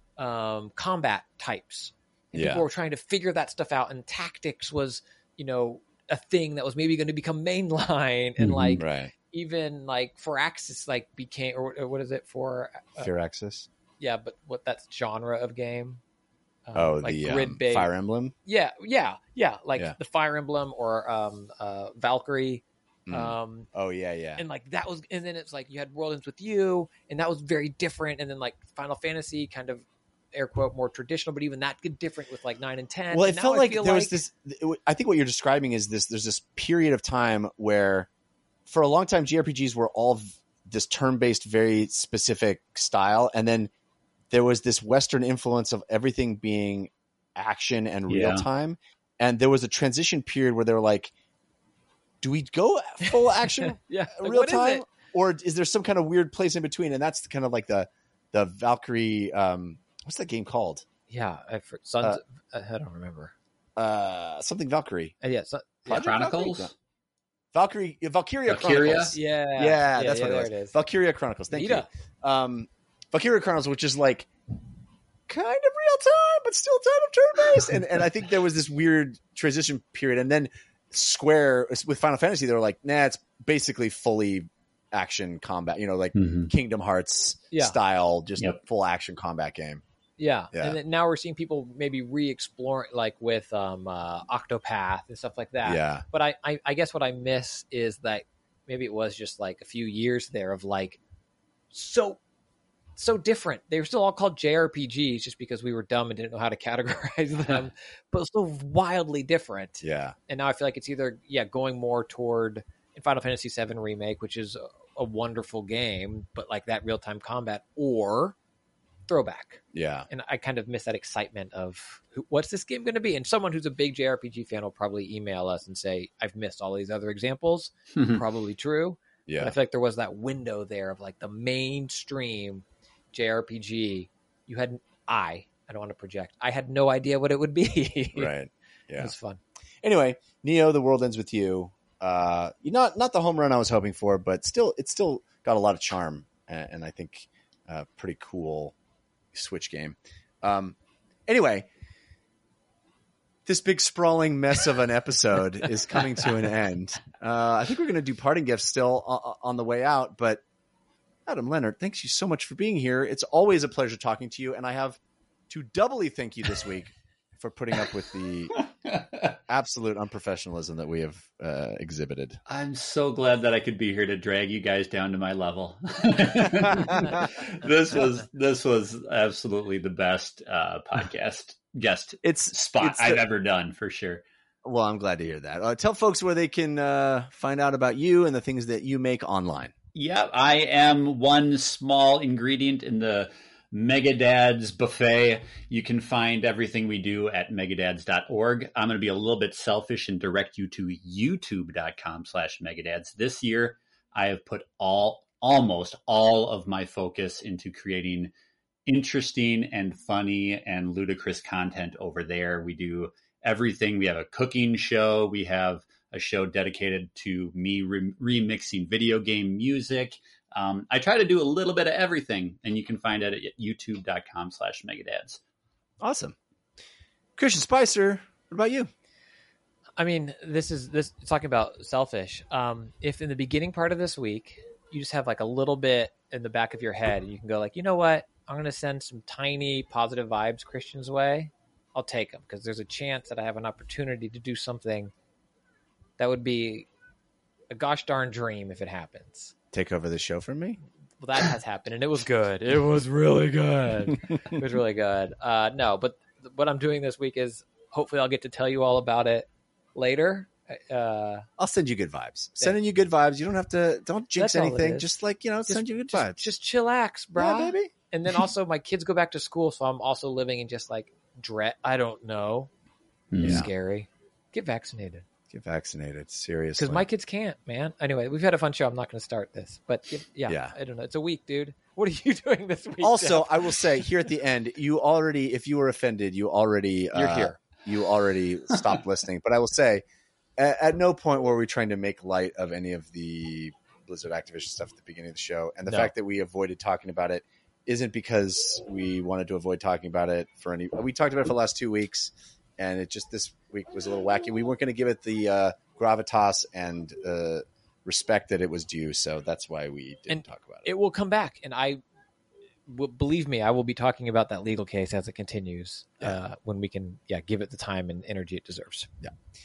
combat types. And people were trying to figure that stuff out, and tactics was, a thing that was maybe going to become mainline, and Right. even like Firaxis became, or what is it for? Firaxis? Yeah, but what that's genre of game? The grid-based. Fire Emblem? Yeah. Yeah. The Fire Emblem or Valkyrie. Oh yeah. And like that was, and then it's like you had World Ends With You, and that was very different. And then like Final Fantasy, kind of air quote more traditional, but even that get different with like 9 and 10. Well, and it felt now like feel there was this. I think what you're describing is this. There's this period of time where, for a long time, JRPGs were all this turn-based, very specific style, and then there was this Western influence of everything being action and real time, and there was a transition period where they were like, "Do we go full action, real time, or is there some kind of weird place in between?" And that's kind of like the Valkyrie. What's that game called? Yeah, I don't remember. Something Valkyrie. Chronicles? Valkyria Chronicles. Yeah, That's what it was. It is. Valkyria Chronicles. Thank you. Nita. Valkyria Chronicles, which is like kind of real time, but still kind of turn-based. and I think there was this weird transition period. And then Square, with Final Fantasy, they were like, nah, it's basically fully action combat, like Kingdom Hearts style, just full action combat game. Yeah. And then now we're seeing people maybe re-explore like with Octopath and stuff like that. Yeah. But I guess what I miss is that maybe it was just like a few years there of like so different. They were still all called JRPGs just because we were dumb and didn't know how to categorize them, but so wildly different. Yeah. And now I feel like it's either going more toward in Final Fantasy VII Remake, which is a wonderful game, but like that real-time combat, or throwback. Yeah. And I kind of miss that excitement of what's this game going to be? And someone who's a big JRPG fan will probably email us and say, I've missed all these other examples. Probably true. Yeah. But I feel like there was that window there of like the mainstream JRPG. You had, I don't want to project. I had no idea what it would be. Right. Yeah. It was fun. Anyway, Neo, The World Ends With You. Not the home run I was hoping for, but it still got a lot of charm, and I think pretty cool Switch game. Anyway, this big sprawling mess of an episode is coming to an end. I think we're going to do parting gifts still on the way out, but Adam Leonard, thanks you so much for being here. It's always a pleasure talking to you, and I have to doubly thank you this week for putting up with the absolute unprofessionalism that we have exhibited. I'm so glad that I could be here to drag you guys down to my level. This was absolutely the best podcast guest spot I've ever done, for sure. Well, I'm glad to hear that. Tell folks where they can find out about you and the things that you make online. Yeah, I am one small ingredient in the Megadads buffet. You can find everything we do at megadads.org. I'm going to be a little bit selfish and direct you to youtube.com/megadads. This year, I have put almost all of my focus into creating interesting and funny and ludicrous content over there. We do everything. We have a cooking show. We have a show dedicated to me remixing video game music. I try to do a little bit of everything, and you can find it at youtube.com/megadads. Awesome. Christian Spicer, what about you? I mean, this talking about selfish. If in the beginning part of this week, you just have like a little bit in the back of your head, and you can go like, you know what? I'm going to send some tiny positive vibes Christian's way. I'll take them because there's a chance that I have an opportunity to do something that would be a gosh darn dream if it happens. Take over the show from me? Well, that has happened, and it was good. It was really good. It was really good. No, but what I'm doing this week is hopefully I'll get to tell you all about it later. I'll send you good vibes. Sending you good vibes. You don't have to. Don't jinx That's all it anything. is. Just send you good vibes. Just chillax, bro. Yeah, baby. And then also my kids go back to school, so I'm also living in just like dread. I don't know. It's Yeah. scary. Get vaccinated. Get vaccinated. Seriously. Because my kids can't, man. Anyway, we've had a fun show. I'm not going to start this. But Yeah. I don't know. It's a week, dude. What are you doing this week? Also, Jeff? I will say here at the end, you already, if you were offended, you're here. You already stopped listening. But I will say, at no point were we trying to make light of any of the Blizzard Activision stuff at the beginning of the show. And the fact that we avoided talking about it isn't because we wanted to avoid talking about it for any. We talked about it for the last 2 weeks, and it just this week was a little wacky. We weren't going to give it the gravitas and respect that it was due, so that's why we didn't talk about it. It will come back, and believe me, I will be talking about that legal case as it continues when we can give it the time and energy it deserves. Yeah.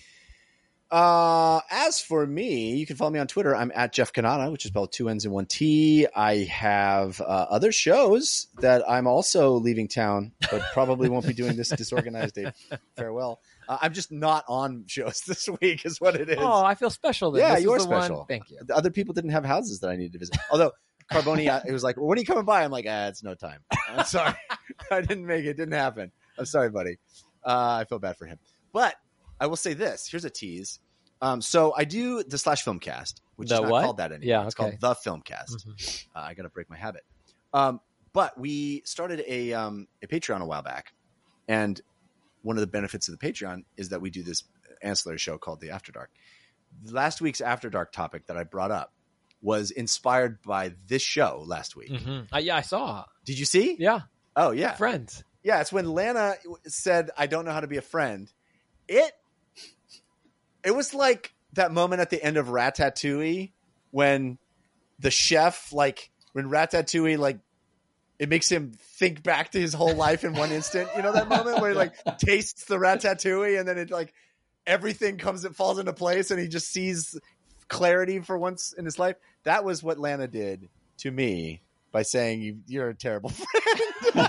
As for me, you can follow me on Twitter. I'm at Jeff Kanata, which is spelled 2 N's and 1 T. I have other shows that I'm also leaving town, but probably won't be doing this disorganized day farewell. I'm just not on shows this week is what it is. Oh, I feel special then. Yeah, This you are is the one- special. Thank you. The other people didn't have houses that I needed to visit. Although Carboni, it was like, when are you coming by? I'm like, it's no time. I'm sorry. I didn't make it. It didn't happen. I'm sorry, buddy. I feel bad for him. But I will say this. Here's a tease. So I do the /Filmcast, which is not called that anymore. Yeah, it's called the Filmcast. Mm-hmm. I got to break my habit. But we started a Patreon a while back. And one of the benefits of the Patreon is that we do this ancillary show called The After Dark. Last week's After Dark topic that I brought up was inspired by this show last week. Mm-hmm. Yeah, I saw. Did you see? Yeah. Oh, yeah. Friends. Yeah, it's when Lana said, I don't know how to be a friend. It was like that moment at the end of Ratatouille when the chef, like, when Ratatouille, like, it makes him think back to his whole life in one instant. You know that moment where he, like, tastes the Ratatouille and then it, like, everything falls into place and he just sees clarity for once in his life? That was what Lana did to me by saying, you're a terrible friend.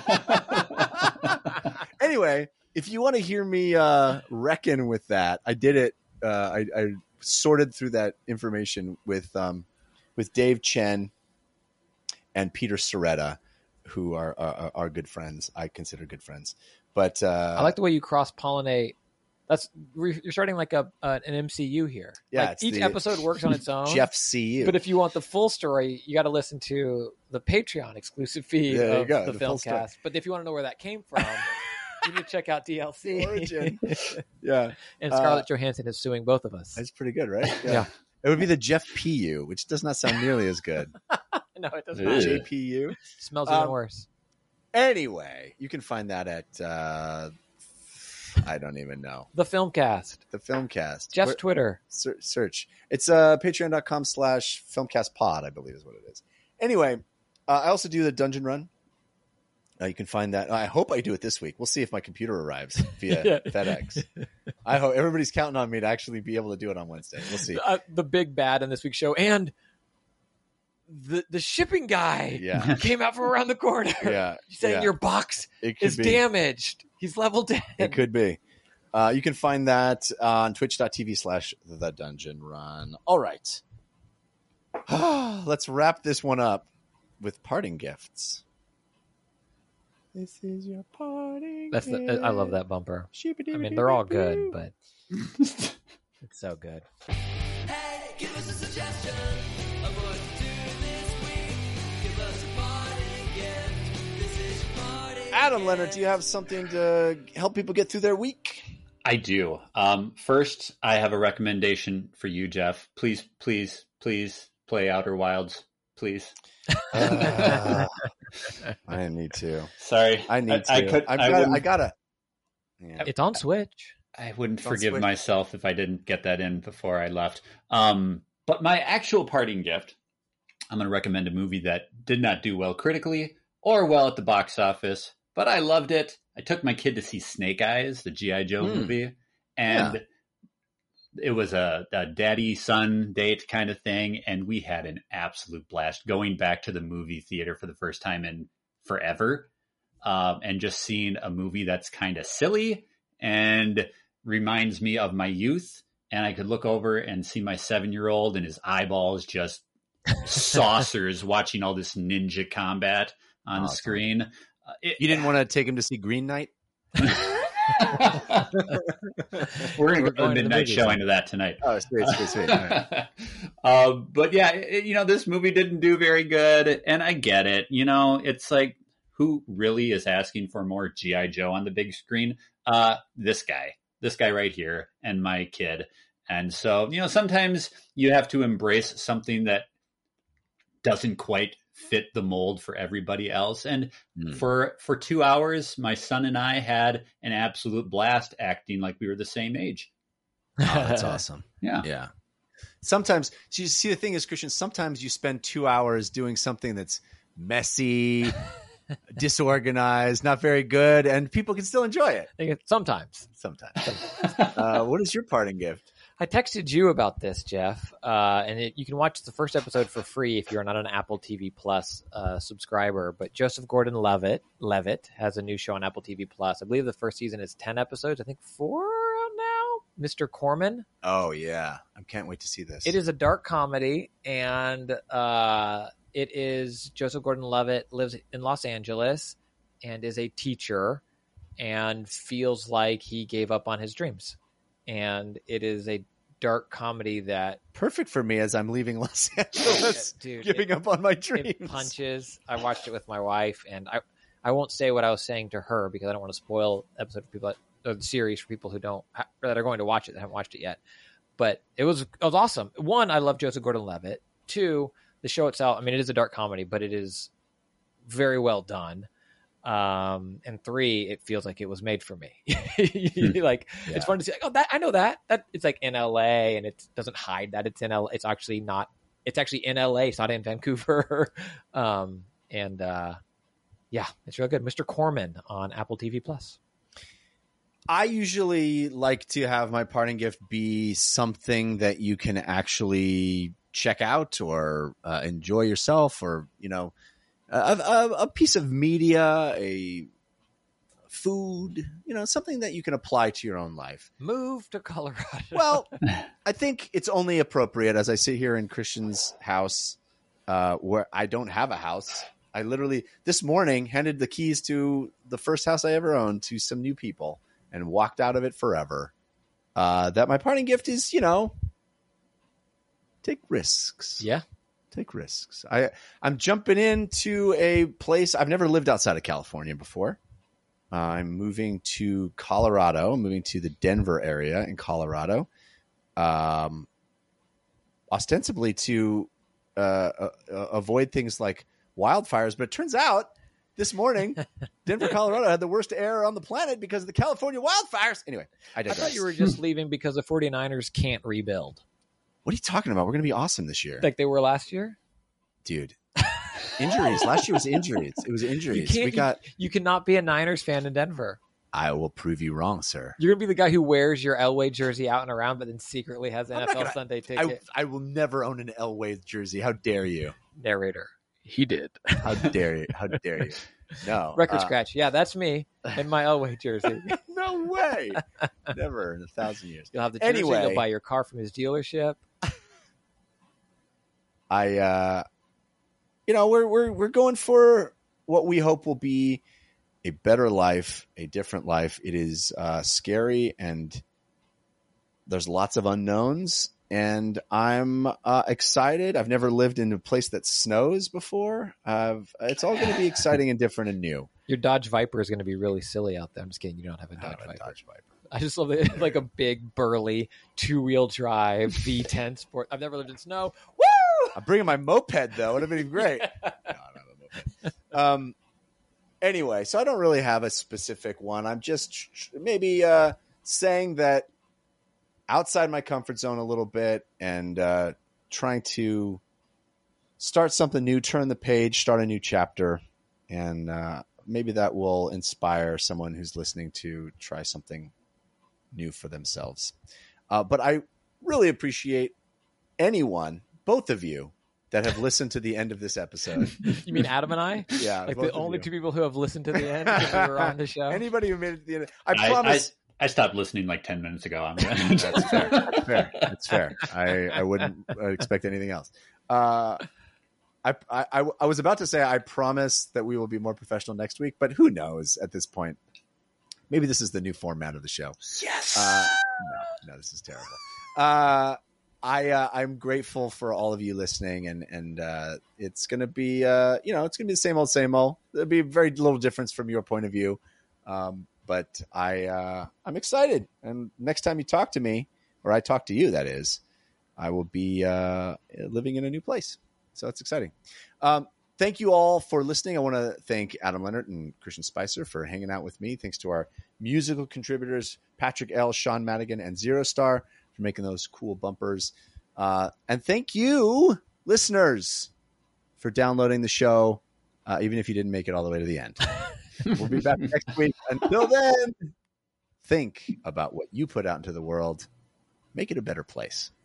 Anyway, if you want to hear me reckon with that, I did it. I sorted through that information with Dave Chen and Peter Soretta, who are good friends. I consider good friends. But I like the way you cross-pollinate. You're starting like an MCU here. Yeah, like each episode works on its own. Jeff CU. But if you want the full story, you got to listen to the Patreon exclusive feed There you of go, the the full story. Filmcast. But if you want to know where that came from, you need to check out DLC. Origin. Yeah. And Scarlett Johansson is suing both of us. That's pretty good, right? Yeah. It would be the Jeff PU, which does not sound nearly as good. No, it does Ew. not. JPU. Smells even worse. Anyway, you can find that at I don't even know. The Filmcast. The Filmcast. Jeff's Twitter. Search. It's patreon.com/filmcastpod, I believe is what it is. Anyway, I also do the Dungeon Run. You can find that. I hope I do it this week. We'll see if my computer arrives via FedEx. I hope everybody's counting on me to actually be able to do it on Wednesday. We'll see. The big bad in this week's show. And the shipping guy came out from around the corner. Yeah. Saying your box is damaged. He's level 10. It could be. You can find that on twitch.tv/The Dungeon Run. All right. Let's wrap this one up with parting gifts. This is your parting gift. I love that bumper. I mean, they're all good, but it's so good. Hey, give us a suggestion of what to do this week. Give us a parting gift. This is your parting Adam gift. Leonard, do you have something to help people get through their week? I do. First, I have a recommendation for you, Jeff. Please play Outer Wilds, please. I need to. Sorry, I need to. I gotta. Yeah. It's on Switch. I wouldn't Don't forgive switch. myself if I didn't get that in before I left. But my actual parting gift, I'm going to recommend a movie that did not do well critically or well at the box office, but I loved it. I took my kid to see Snake Eyes, the G.I. Joe movie, and it was a daddy son date kind of thing, and we had an absolute blast going back to the movie theater for the first time in forever, and just seeing a movie that's kind of silly and reminds me of my youth. And I could look over and see my 7-year-old and his eyeballs just saucers watching all this ninja combat on the Awesome. screen. You didn't want to take him to see Green Knight? We're going to go to We're going a to the midnight movies, showing huh? of that tonight. Oh, sweet. All right. But yeah, this movie didn't do very good, and I get it. It's like, who really is asking for more G.I. Joe on the big screen? This guy right here, and my kid. And so, sometimes you have to embrace something that doesn't quite fit the mold for everybody else. And for 2 hours, my son and I had an absolute blast acting like we were the same age. Oh, that's awesome. Yeah. Yeah. Sometimes, so you see, the thing is, Christian, sometimes you spend 2 hours doing something that's messy, disorganized, not very good, and people can still enjoy it. Sometimes. Sometimes. What is your parting gift? I texted you about this, Jeff, and you can watch the first episode for free if you're not an Apple TV Plus subscriber. But Joseph Gordon-Levitt has a new show on Apple TV Plus. I believe the first season is 10 episodes. I think 4 out now. Mr. Corman. Oh, yeah. I can't wait to see this. It is a dark comedy, and it is Joseph Gordon-Levitt lives in Los Angeles and is a teacher and feels like he gave up on his dreams. And it is a dark comedy that perfect for me as I'm leaving Los Angeles, dude, giving up on my dreams. it punches. I watched it with my wife, and I won't say what I was saying to her because I don't want to spoil episode for people or the series for people who that are going to watch it that haven't watched it yet. But it was awesome. One, I love Joseph Gordon-Levitt. Two, the show itself. I mean, it is a dark comedy, but it is very well done. And 3, it feels like it was made for me. It's fun to see. Like, oh, that I know that it's like in LA, and it doesn't hide that it's in LA. It's actually not. It's actually in LA. It's not in Vancouver. Yeah, it's real good. Mr. Corman on Apple TV Plus. I usually like to have my parting gift be something that you can actually check out or enjoy yourself, or a piece of media, a food, something that you can apply to your own life. Move to Colorado. Well, I think it's only appropriate as I sit here in Christian's house, where I don't have a house. I literally this morning handed the keys to the first house I ever owned to some new people and walked out of it forever. That my parting gift is, take risks. Yeah. Take risks. I'm jumping into a place. I've never lived outside of California before. I'm moving to Colorado. I'm moving to the Denver area in Colorado, ostensibly to avoid things like wildfires. But it turns out this morning, Denver, Colorado had the worst air on the planet because of the California wildfires. Anyway, I I digress. thought you were just leaving because the 49ers can't rebuild What are you talking about? We're going to be awesome this year. like they were last year. Dude. Injuries. Last year was injuries. It was injuries. You cannot be a Niners fan in Denver. I will prove you wrong, sir. You're gonna be the guy who wears your Elway jersey out and around, but then secretly has an I'm not NFL gonna- Sunday ticket. I will never own an Elway jersey. How dare you? Narrator. He did. How dare you? How dare you? No. Record scratch. Yeah, that's me in my Elway jersey. No way. Never in 1,000 years. You'll have the jersey. Anyway. You'll buy your car from his dealership. We're going for what we hope will be a better life, a different life. It is scary, and there's lots of unknowns, and I'm excited. I've never lived in a place that snows before. It's all going to be exciting and different and new. Your Dodge Viper is going to be really silly out there. I'm just kidding. You don't have a Dodge Viper. I just love it. Like a big, burly, 2-wheel drive V10 sport. I've never lived in snow. Woo! I'm bringing my moped, though. It would have been great. No, I don't have a moped. Anyway, so I don't really have a specific one. I'm just maybe saying that outside my comfort zone a little bit and trying to start something new, turn the page, start a new chapter, and maybe that will inspire someone who's listening to try something new for themselves. But really appreciate anyone, both of you, that have listened to the end of this episode. You mean Adam and I? Yeah, Like both the of only you. two people who have listened to the end because we were on the show. Anybody who made it to the end. I promise. I stopped listening like 10 minutes ago. That's fair. That's fair. That's fair. I wouldn't expect anything else. I was about to say I promise that we will be more professional next week, but who knows at this point? Maybe this is the new format of the show. Yes. No, this is terrible. I'm grateful for all of you listening, and it's gonna be it's gonna be the same old. There'll be very little difference from your point of view, but I'm excited. And next time you talk to me, or I talk to you, that is, I will be living in a new place. So it's exciting. Thank you all for listening. I want to thank Adam Leonard and Christian Spicer for hanging out with me. Thanks to our musical contributors, Patrick L., Sean Madigan, and Zero Star for making those cool bumpers. And thank you, listeners, for downloading the show, even if you didn't make it all the way to the end. We'll be back next week. Until then, think about what you put out into the world. Make it a better place.